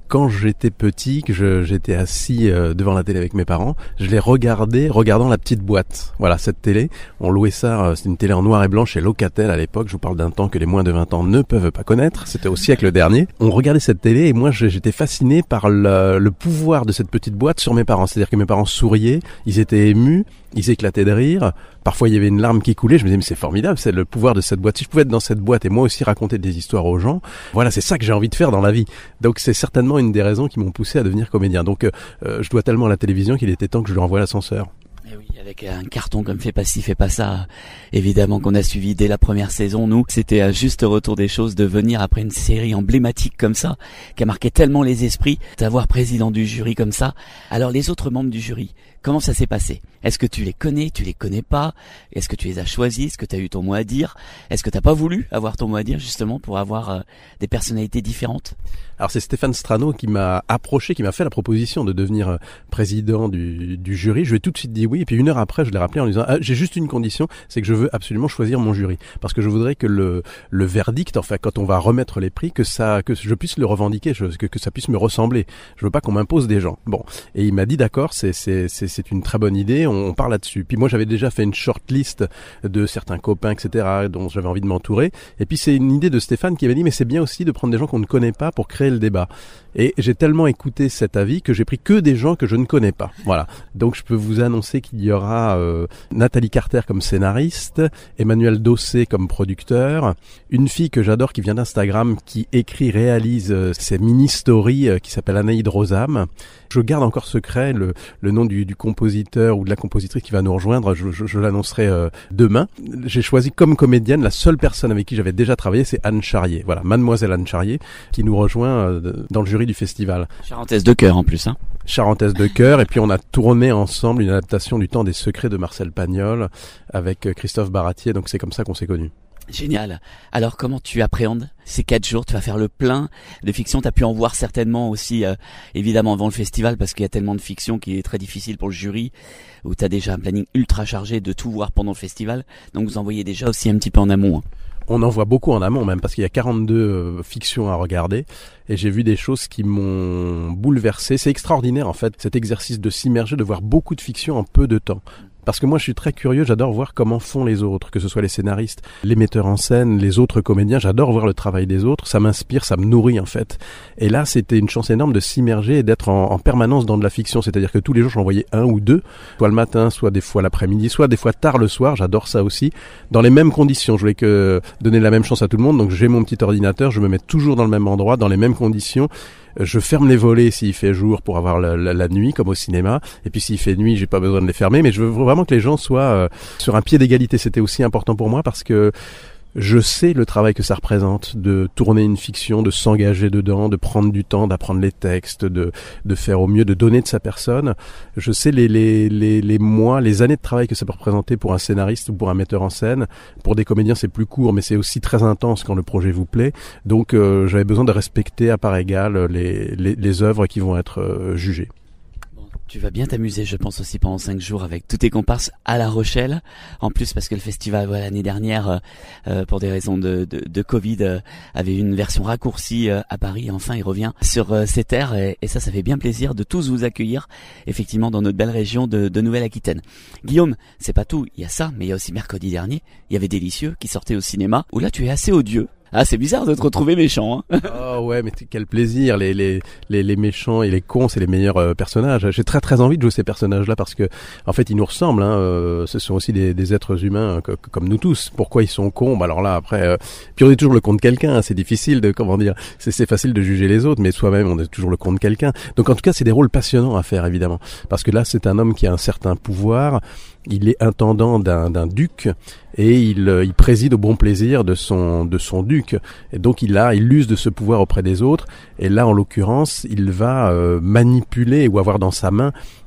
[SPEAKER 3] quand j'étais petit, que je, j'étais assis euh, devant la télé avec mes parents, je les regardais regardant la petite boîte. Voilà, cette télé, on louait ça, euh, c'était une télé en noir et blanc chez Locatel à l'époque, je vous parle d'un temps que les moins de vingt ans ne peuvent pas connaître, c'était au siècle dernier. On regardait cette télé et moi j'étais fasciné par le, le pouvoir de cette petite boîte sur mes parents, c'est-à-dire que mes parents souriaient, ils étaient émus, ils éclataient de rire, parfois il y avait une larme qui coulait, je me disais mais c'est formidable, c'est le pouvoir de cette boîte, si je pouvais être dans cette boîte et moi aussi raconter des histoires aux gens, voilà, c'est ça que j'ai envie de faire dans la vie. Donc c'est certainement une des raisons qui m'ont poussé à devenir comédien. Donc euh, je dois tellement à la télévision qu'il était temps que je lui envoie l'ascenseur.
[SPEAKER 5] Et oui, avec un carton comme Fais pas ci, fais pas ça, évidemment qu'on a suivi dès la première saison, nous, c'était un juste retour des choses de venir après une série emblématique comme ça, qui a marqué tellement les esprits, d'avoir président du jury comme ça. Alors les autres membres du jury, comment ça s'est passé? Est-ce que tu les connais, tu les connais pas? Est-ce que tu les as choisis? Est-ce que tu as eu ton mot à dire? Est-ce que t'as pas voulu avoir ton mot à dire justement pour avoir euh, des personnalités différentes?
[SPEAKER 3] Alors c'est Stéphane Strano qui m'a approché, qui m'a fait la proposition de devenir euh, président du, du jury. Je lui ai tout de suite dit oui et puis une heure après je l'ai rappelé en lui disant ah, j'ai juste une condition, c'est que je veux absolument choisir mon jury parce que je voudrais que le, le verdict, enfin quand on va remettre les prix, que ça, que je puisse le revendiquer, je, que, que ça puisse me ressembler. Je veux pas qu'on m'impose des gens. Bon, et il m'a dit d'accord, c'est c'est c'est c'est une très bonne idée, on, on part là-dessus. Puis moi j'avais déjà fait une shortlist de certains copains, et cetera, dont j'avais envie de m'entourer. Et puis c'est une idée de Stéphane qui avait dit mais c'est bien aussi de prendre des gens qu'on ne connaît pas pour créer le débat. Et j'ai tellement écouté cet avis que j'ai pris que des gens que je ne connais pas. Voilà. Donc je peux vous annoncer qu'il y aura euh, Nathalie Carter comme scénariste, Emmanuel Dossé comme producteur, une fille que j'adore qui vient d'Instagram qui écrit, réalise euh, ses mini-stories euh, qui s'appelle Anaïd Rosam. Je garde encore secret le, le nom du, du compositeur ou de la compositrice qui va nous rejoindre, je, je, je l'annoncerai euh, demain. J'ai choisi comme comédienne, la seule personne avec qui j'avais déjà travaillé, c'est Anne Charrier. Voilà, Mademoiselle Anne Charrier, qui nous rejoint euh, dans le jury du festival.
[SPEAKER 5] Charentaise de cœur en plus, hein.
[SPEAKER 3] Charentaise de cœur, et puis on a tourné ensemble une adaptation du Temps des secrets de Marcel Pagnol avec Christophe Baratier, donc c'est comme ça qu'on s'est connus.
[SPEAKER 5] Génial. Alors comment tu appréhendes ces quatre jours? Tu vas faire le plein de fiction. Tu as pu en voir certainement aussi, euh, évidemment, avant le festival, parce qu'il y a tellement de fiction qui est très difficile pour le jury, où tu as déjà un planning ultra chargé de tout voir pendant le festival. Donc vous en voyez déjà aussi un petit peu en amont, hein.
[SPEAKER 3] On en voit beaucoup en amont même, parce qu'il y a quarante-deux euh, fictions à regarder, et j'ai vu des choses qui m'ont bouleversé. C'est extraordinaire en fait, cet exercice de s'immerger, de voir beaucoup de fiction en peu de temps. Parce que moi je suis très curieux, j'adore voir comment font les autres, que ce soit les scénaristes, les metteurs en scène, les autres comédiens, j'adore voir le travail des autres, ça m'inspire, ça me nourrit en fait. Et là c'était une chance énorme de s'immerger et d'être en, en permanence dans de la fiction, c'est-à-dire que tous les jours j'en voyais un ou deux, soit le matin, soit des fois l'après-midi, soit des fois tard le soir, j'adore ça aussi, dans les mêmes conditions. Je voulais que donner la même chance à tout le monde, donc j'ai mon petit ordinateur, je me mets toujours dans le même endroit, dans les mêmes conditions. Je ferme les volets s'il fait jour pour avoir la, la, la nuit, comme au cinéma. Et puis s'il fait nuit, j'ai pas besoin de les fermer. Mais je veux vraiment que les gens soient euh, sur un pied d'égalité. C'était aussi important pour moi parce que je sais le travail que ça représente de tourner une fiction, de s'engager dedans, de prendre du temps, d'apprendre les textes, de de faire au mieux, de donner de sa personne. Je sais les les les les mois, les années de travail que ça peut représenter pour un scénariste ou pour un metteur en scène. Pour des comédiens, c'est plus court, mais c'est aussi très intense quand le projet vous plaît. Donc euh, j'avais besoin de respecter à part égale les les les œuvres qui vont être euh, jugées.
[SPEAKER 5] Tu vas bien t'amuser, je pense, aussi pendant cinq jours avec tous tes comparses à La Rochelle. En plus, parce que le festival, voilà, l'année dernière, euh, pour des raisons de, de, de Covid, euh, avait une version raccourcie euh, à Paris. Enfin, il revient sur euh, ces terres et, et ça, ça fait bien plaisir de tous vous accueillir, effectivement, dans notre belle région de, de Nouvelle-Aquitaine. Guillaume, c'est pas tout, il y a ça, mais il y a aussi mercredi dernier, il y avait Délicieux qui sortait au cinéma, où là, tu es assez odieux. Ah, c'est bizarre de te retrouver méchant, hein.
[SPEAKER 3] Oh ouais, mais quel plaisir, les les les les méchants et les cons, c'est les meilleurs euh, personnages. J'ai très très envie de jouer ces personnages-là parce que en fait, ils nous ressemblent, hein. Euh, ce sont aussi des des êtres humains euh, comme nous tous. Pourquoi ils sont cons? Bah alors là après euh, puis on est toujours le con de quelqu'un, hein. C'est difficile de comment dire, c'est c'est facile de juger les autres, mais soi-même on est toujours le con de quelqu'un. Donc en tout cas, c'est des rôles passionnants à faire évidemment parce que là, c'est un homme qui a un certain pouvoir. Il est intendant d'un, d'un duc et il, il préside au bon plaisir de son, de son duc. Et donc il a, il use de ce pouvoir auprès des autres. Et là, en l'occurrence, il va euh, manipuler ou avoir dans sa main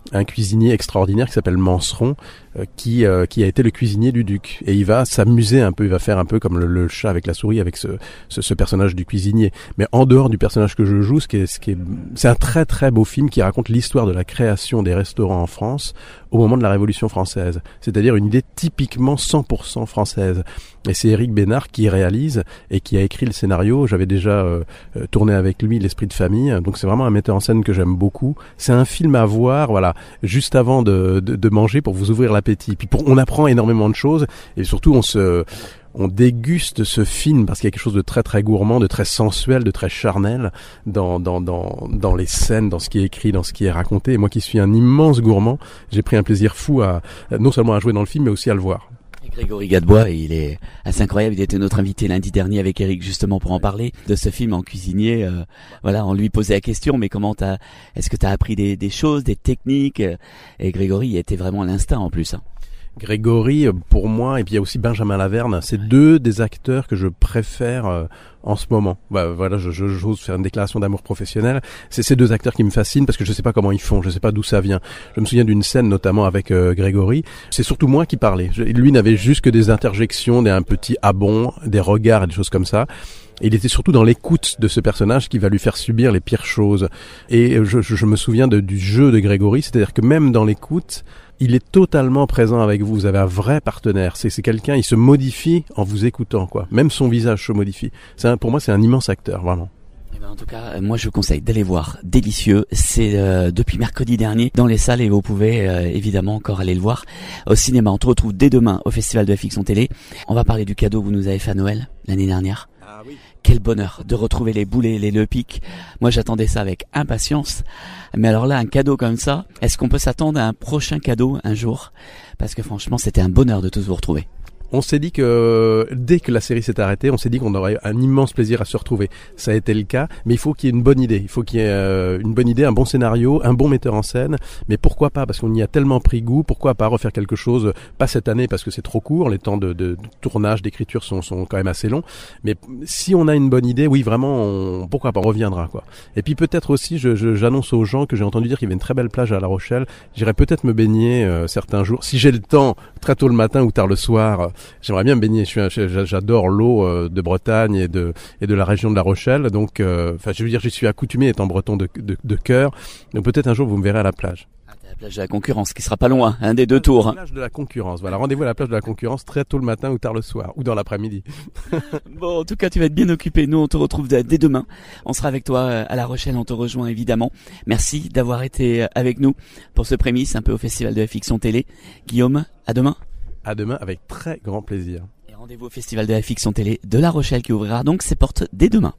[SPEAKER 3] un cuisinier extraordinaire qui s'appelle Manceron, euh, qui euh, qui a été le cuisinier du duc. Et il va s'amuser un peu, il va faire un peu comme le, le chat avec la souris, avec ce, ce ce personnage du cuisinier. Mais en dehors du personnage que je joue, ce qui est ce qui est c'est un très très beau film qui raconte l'histoire de la création des restaurants en France au moment de la Révolution française. C'est-à-dire une idée typiquement cent pour cent française. Et c'est Éric Bénard qui réalise et qui a écrit le scénario. J'avais déjà euh, tourné avec lui L'Esprit de famille. Donc c'est vraiment un metteur en scène que j'aime beaucoup. C'est un film à voir, voilà, juste avant de, de, de manger pour vous ouvrir l'appétit. Puis pour, on apprend énormément de choses et surtout on se... on déguste ce film parce qu'il y a quelque chose de très très gourmand, de très sensuel, de très charnel dans dans dans dans les scènes, dans ce qui est écrit, dans ce qui est raconté. Et moi qui suis un immense gourmand, j'ai pris un plaisir fou à non seulement à jouer dans le film mais aussi à le voir.
[SPEAKER 5] Grégory Gadebois, il est assez incroyable. Il était notre invité lundi dernier avec Eric justement pour en parler de ce film en cuisinier. Euh, voilà, on lui posait la question, mais comment t'as, est-ce que t'as appris des, des choses, des techniques? Et Grégory, il était vraiment à l'instinct en plus. Hein.
[SPEAKER 3] Grégory, pour moi, et puis il y a aussi Benjamin Laverne, c'est deux des acteurs que je préfère euh, en ce moment. Bah, voilà, je, je, j'ose faire une déclaration d'amour professionnel. C'est ces deux acteurs qui me fascinent parce que je sais pas comment ils font, je sais pas d'où ça vient. Je me souviens d'une scène notamment avec euh, Grégory. C'est surtout moi qui parlais. Je, lui n'avait juste que des interjections, des un petit ah bon, des regards et des choses comme ça. Et il était surtout dans l'écoute de ce personnage qui va lui faire subir les pires choses. Et je, je, je me souviens de, du jeu de Grégory, c'est-à-dire que même dans l'écoute, il est totalement présent avec vous. Vous avez un vrai partenaire. C'est, c'est quelqu'un, il se modifie en vous écoutant, quoi. Même son visage se modifie. C'est un, pour moi, c'est un immense acteur, vraiment.
[SPEAKER 5] Eh ben, en tout cas, moi, je vous conseille d'aller voir Délicieux. C'est euh, depuis mercredi dernier dans les salles et vous pouvez euh, évidemment encore aller le voir au cinéma. On te retrouve dès demain au Festival de la Fiction Télé. On va parler du cadeau que vous nous avez fait à Noël l'année dernière. Ah oui. Quel bonheur de retrouver les boulets, les Le Pic. Moi, j'attendais ça avec impatience. Mais alors là, un cadeau comme ça, est-ce qu'on peut s'attendre à un prochain cadeau un jour? Parce que franchement, c'était un bonheur de tous vous retrouver.
[SPEAKER 3] On s'est dit que dès que la série s'est arrêtée, on s'est dit qu'on aurait un immense plaisir à se retrouver. Ça a été le cas, mais il faut qu'il y ait une bonne idée. Il faut qu'il y ait euh, une bonne idée, un bon scénario, un bon metteur en scène. Mais pourquoi pas? Parce qu'on y a tellement pris goût. Pourquoi pas refaire quelque chose? Pas cette année parce que c'est trop court. Les temps de, de, de tournage, d'écriture sont, sont quand même assez longs. Mais si on a une bonne idée, oui, vraiment, on, pourquoi pas? On reviendra, quoi. Et puis peut-être aussi, je, je, j'annonce aux gens que j'ai entendu dire qu'il y avait une très belle plage à La Rochelle. J'irai peut-être me baigner euh, certains jours, si j'ai le temps, très tôt le matin ou tard le soir. Euh, J'aimerais bien me baigner. Je suis, j'adore l'eau euh, de Bretagne et de et de la région de La Rochelle. Donc, enfin, euh, je veux dire, j'y suis accoutumé étant breton de de, de cœur. Donc peut-être un jour vous me verrez à la plage.
[SPEAKER 5] La plage de la Concurrence, qui sera pas loin, un des deux tours.
[SPEAKER 3] La plage de la Concurrence. Voilà, rendez-vous à la plage de la Concurrence très tôt le matin ou tard le soir ou dans l'après-midi.
[SPEAKER 5] Bon, en tout cas, tu vas être bien occupé. Nous, on te retrouve dès demain. On sera avec toi à La Rochelle. On te rejoint évidemment. Merci d'avoir été avec nous pour ce prémisse un peu au Festival de la Fiction Télé. Guillaume, à demain.
[SPEAKER 3] À demain avec très grand plaisir.
[SPEAKER 5] Et rendez-vous au Festival de la Fiction Télé de La Rochelle qui ouvrira donc ses portes dès demain.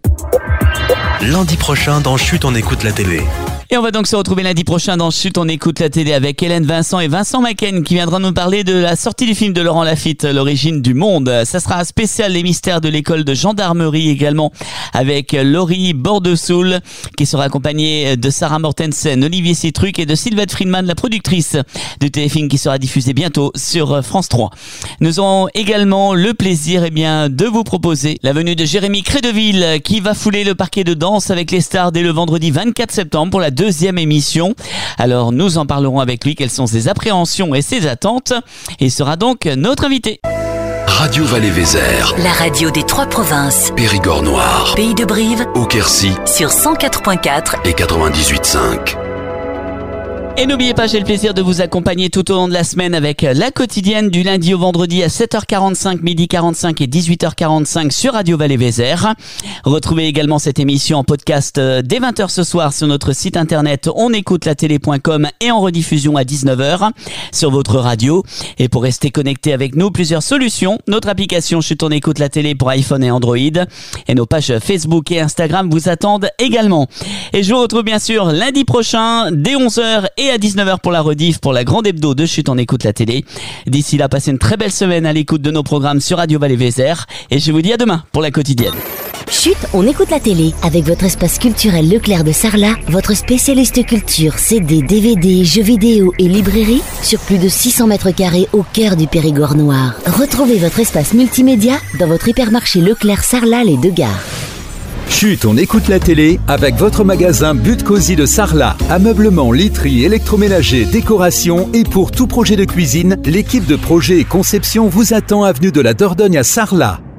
[SPEAKER 6] Lundi prochain dans Chut, on écoute la télé.
[SPEAKER 5] Et on va donc se retrouver lundi prochain dans Chut, on écoute la télé avec Hélène Vincent et Vincent Macken qui viendra nous parler de la sortie du film de Laurent Lafitte, L'origine du monde. Ça sera un spécial Les mystères de l'école de gendarmerie également avec Laurie Bordesoul qui sera accompagnée de Sarah Mortensen, Olivier Citruc et de Sylvette Friedman, la productrice du téléfilm qui sera diffusé bientôt sur France trois. Nous aurons également le plaisir eh bien, de vous proposer la venue de Jérémy Crédeville qui va fouler le parquet de danse avec les stars dès le vendredi vingt-quatre septembre pour la deuxième émission. Alors nous en parlerons avec lui, quelles sont ses appréhensions et ses attentes, et il sera donc notre invité.
[SPEAKER 1] Radio Vallée-Vézère,
[SPEAKER 4] la radio des trois provinces.
[SPEAKER 1] Périgord Noir,
[SPEAKER 4] Pays de Brive,
[SPEAKER 1] Auquercy,
[SPEAKER 4] sur cent quatre point quatre
[SPEAKER 1] et quatre-vingt-dix-huit virgule cinq.
[SPEAKER 5] Et n'oubliez pas, j'ai le plaisir de vous accompagner tout au long de la semaine avec la quotidienne du lundi au vendredi à sept heures quarante-cinq, midi quarante-cinq et dix-huit heures quarante-cinq sur Radio Vallée-Vézère. Retrouvez également cette émission en podcast dès vingt heures ce soir sur notre site internet onécoutelatélé point com et en rediffusion à dix-neuf heures sur votre radio. Et pour rester connecté avec nous, plusieurs solutions. Notre application Chut, on écoute la télé pour iPhone et Android. Et nos pages Facebook et Instagram vous attendent également. Et je vous retrouve bien sûr lundi prochain dès onze heures et à dix-neuf heures pour la rediff pour la grande hebdo de Chut, on écoute la télé. D'ici là, passez une très belle semaine à l'écoute de nos programmes sur Radio Vallée-Vézère et je vous dis à demain pour la quotidienne.
[SPEAKER 22] Chut, on écoute la télé avec votre espace culturel Leclerc de Sarlat, votre spécialiste culture, C D, D V D, jeux vidéo et librairie sur plus de six cents mètres carrés au cœur du Périgord noir. Retrouvez votre espace multimédia dans votre hypermarché Leclerc Sarlat les deux gares.
[SPEAKER 7] Chut, on écoute la télé avec votre magasin But Cosy de Sarlat. Ameublement, literie, électroménager, décoration et pour tout projet de cuisine, l'équipe de projet et conception vous attend avenue de la Dordogne à Sarlat.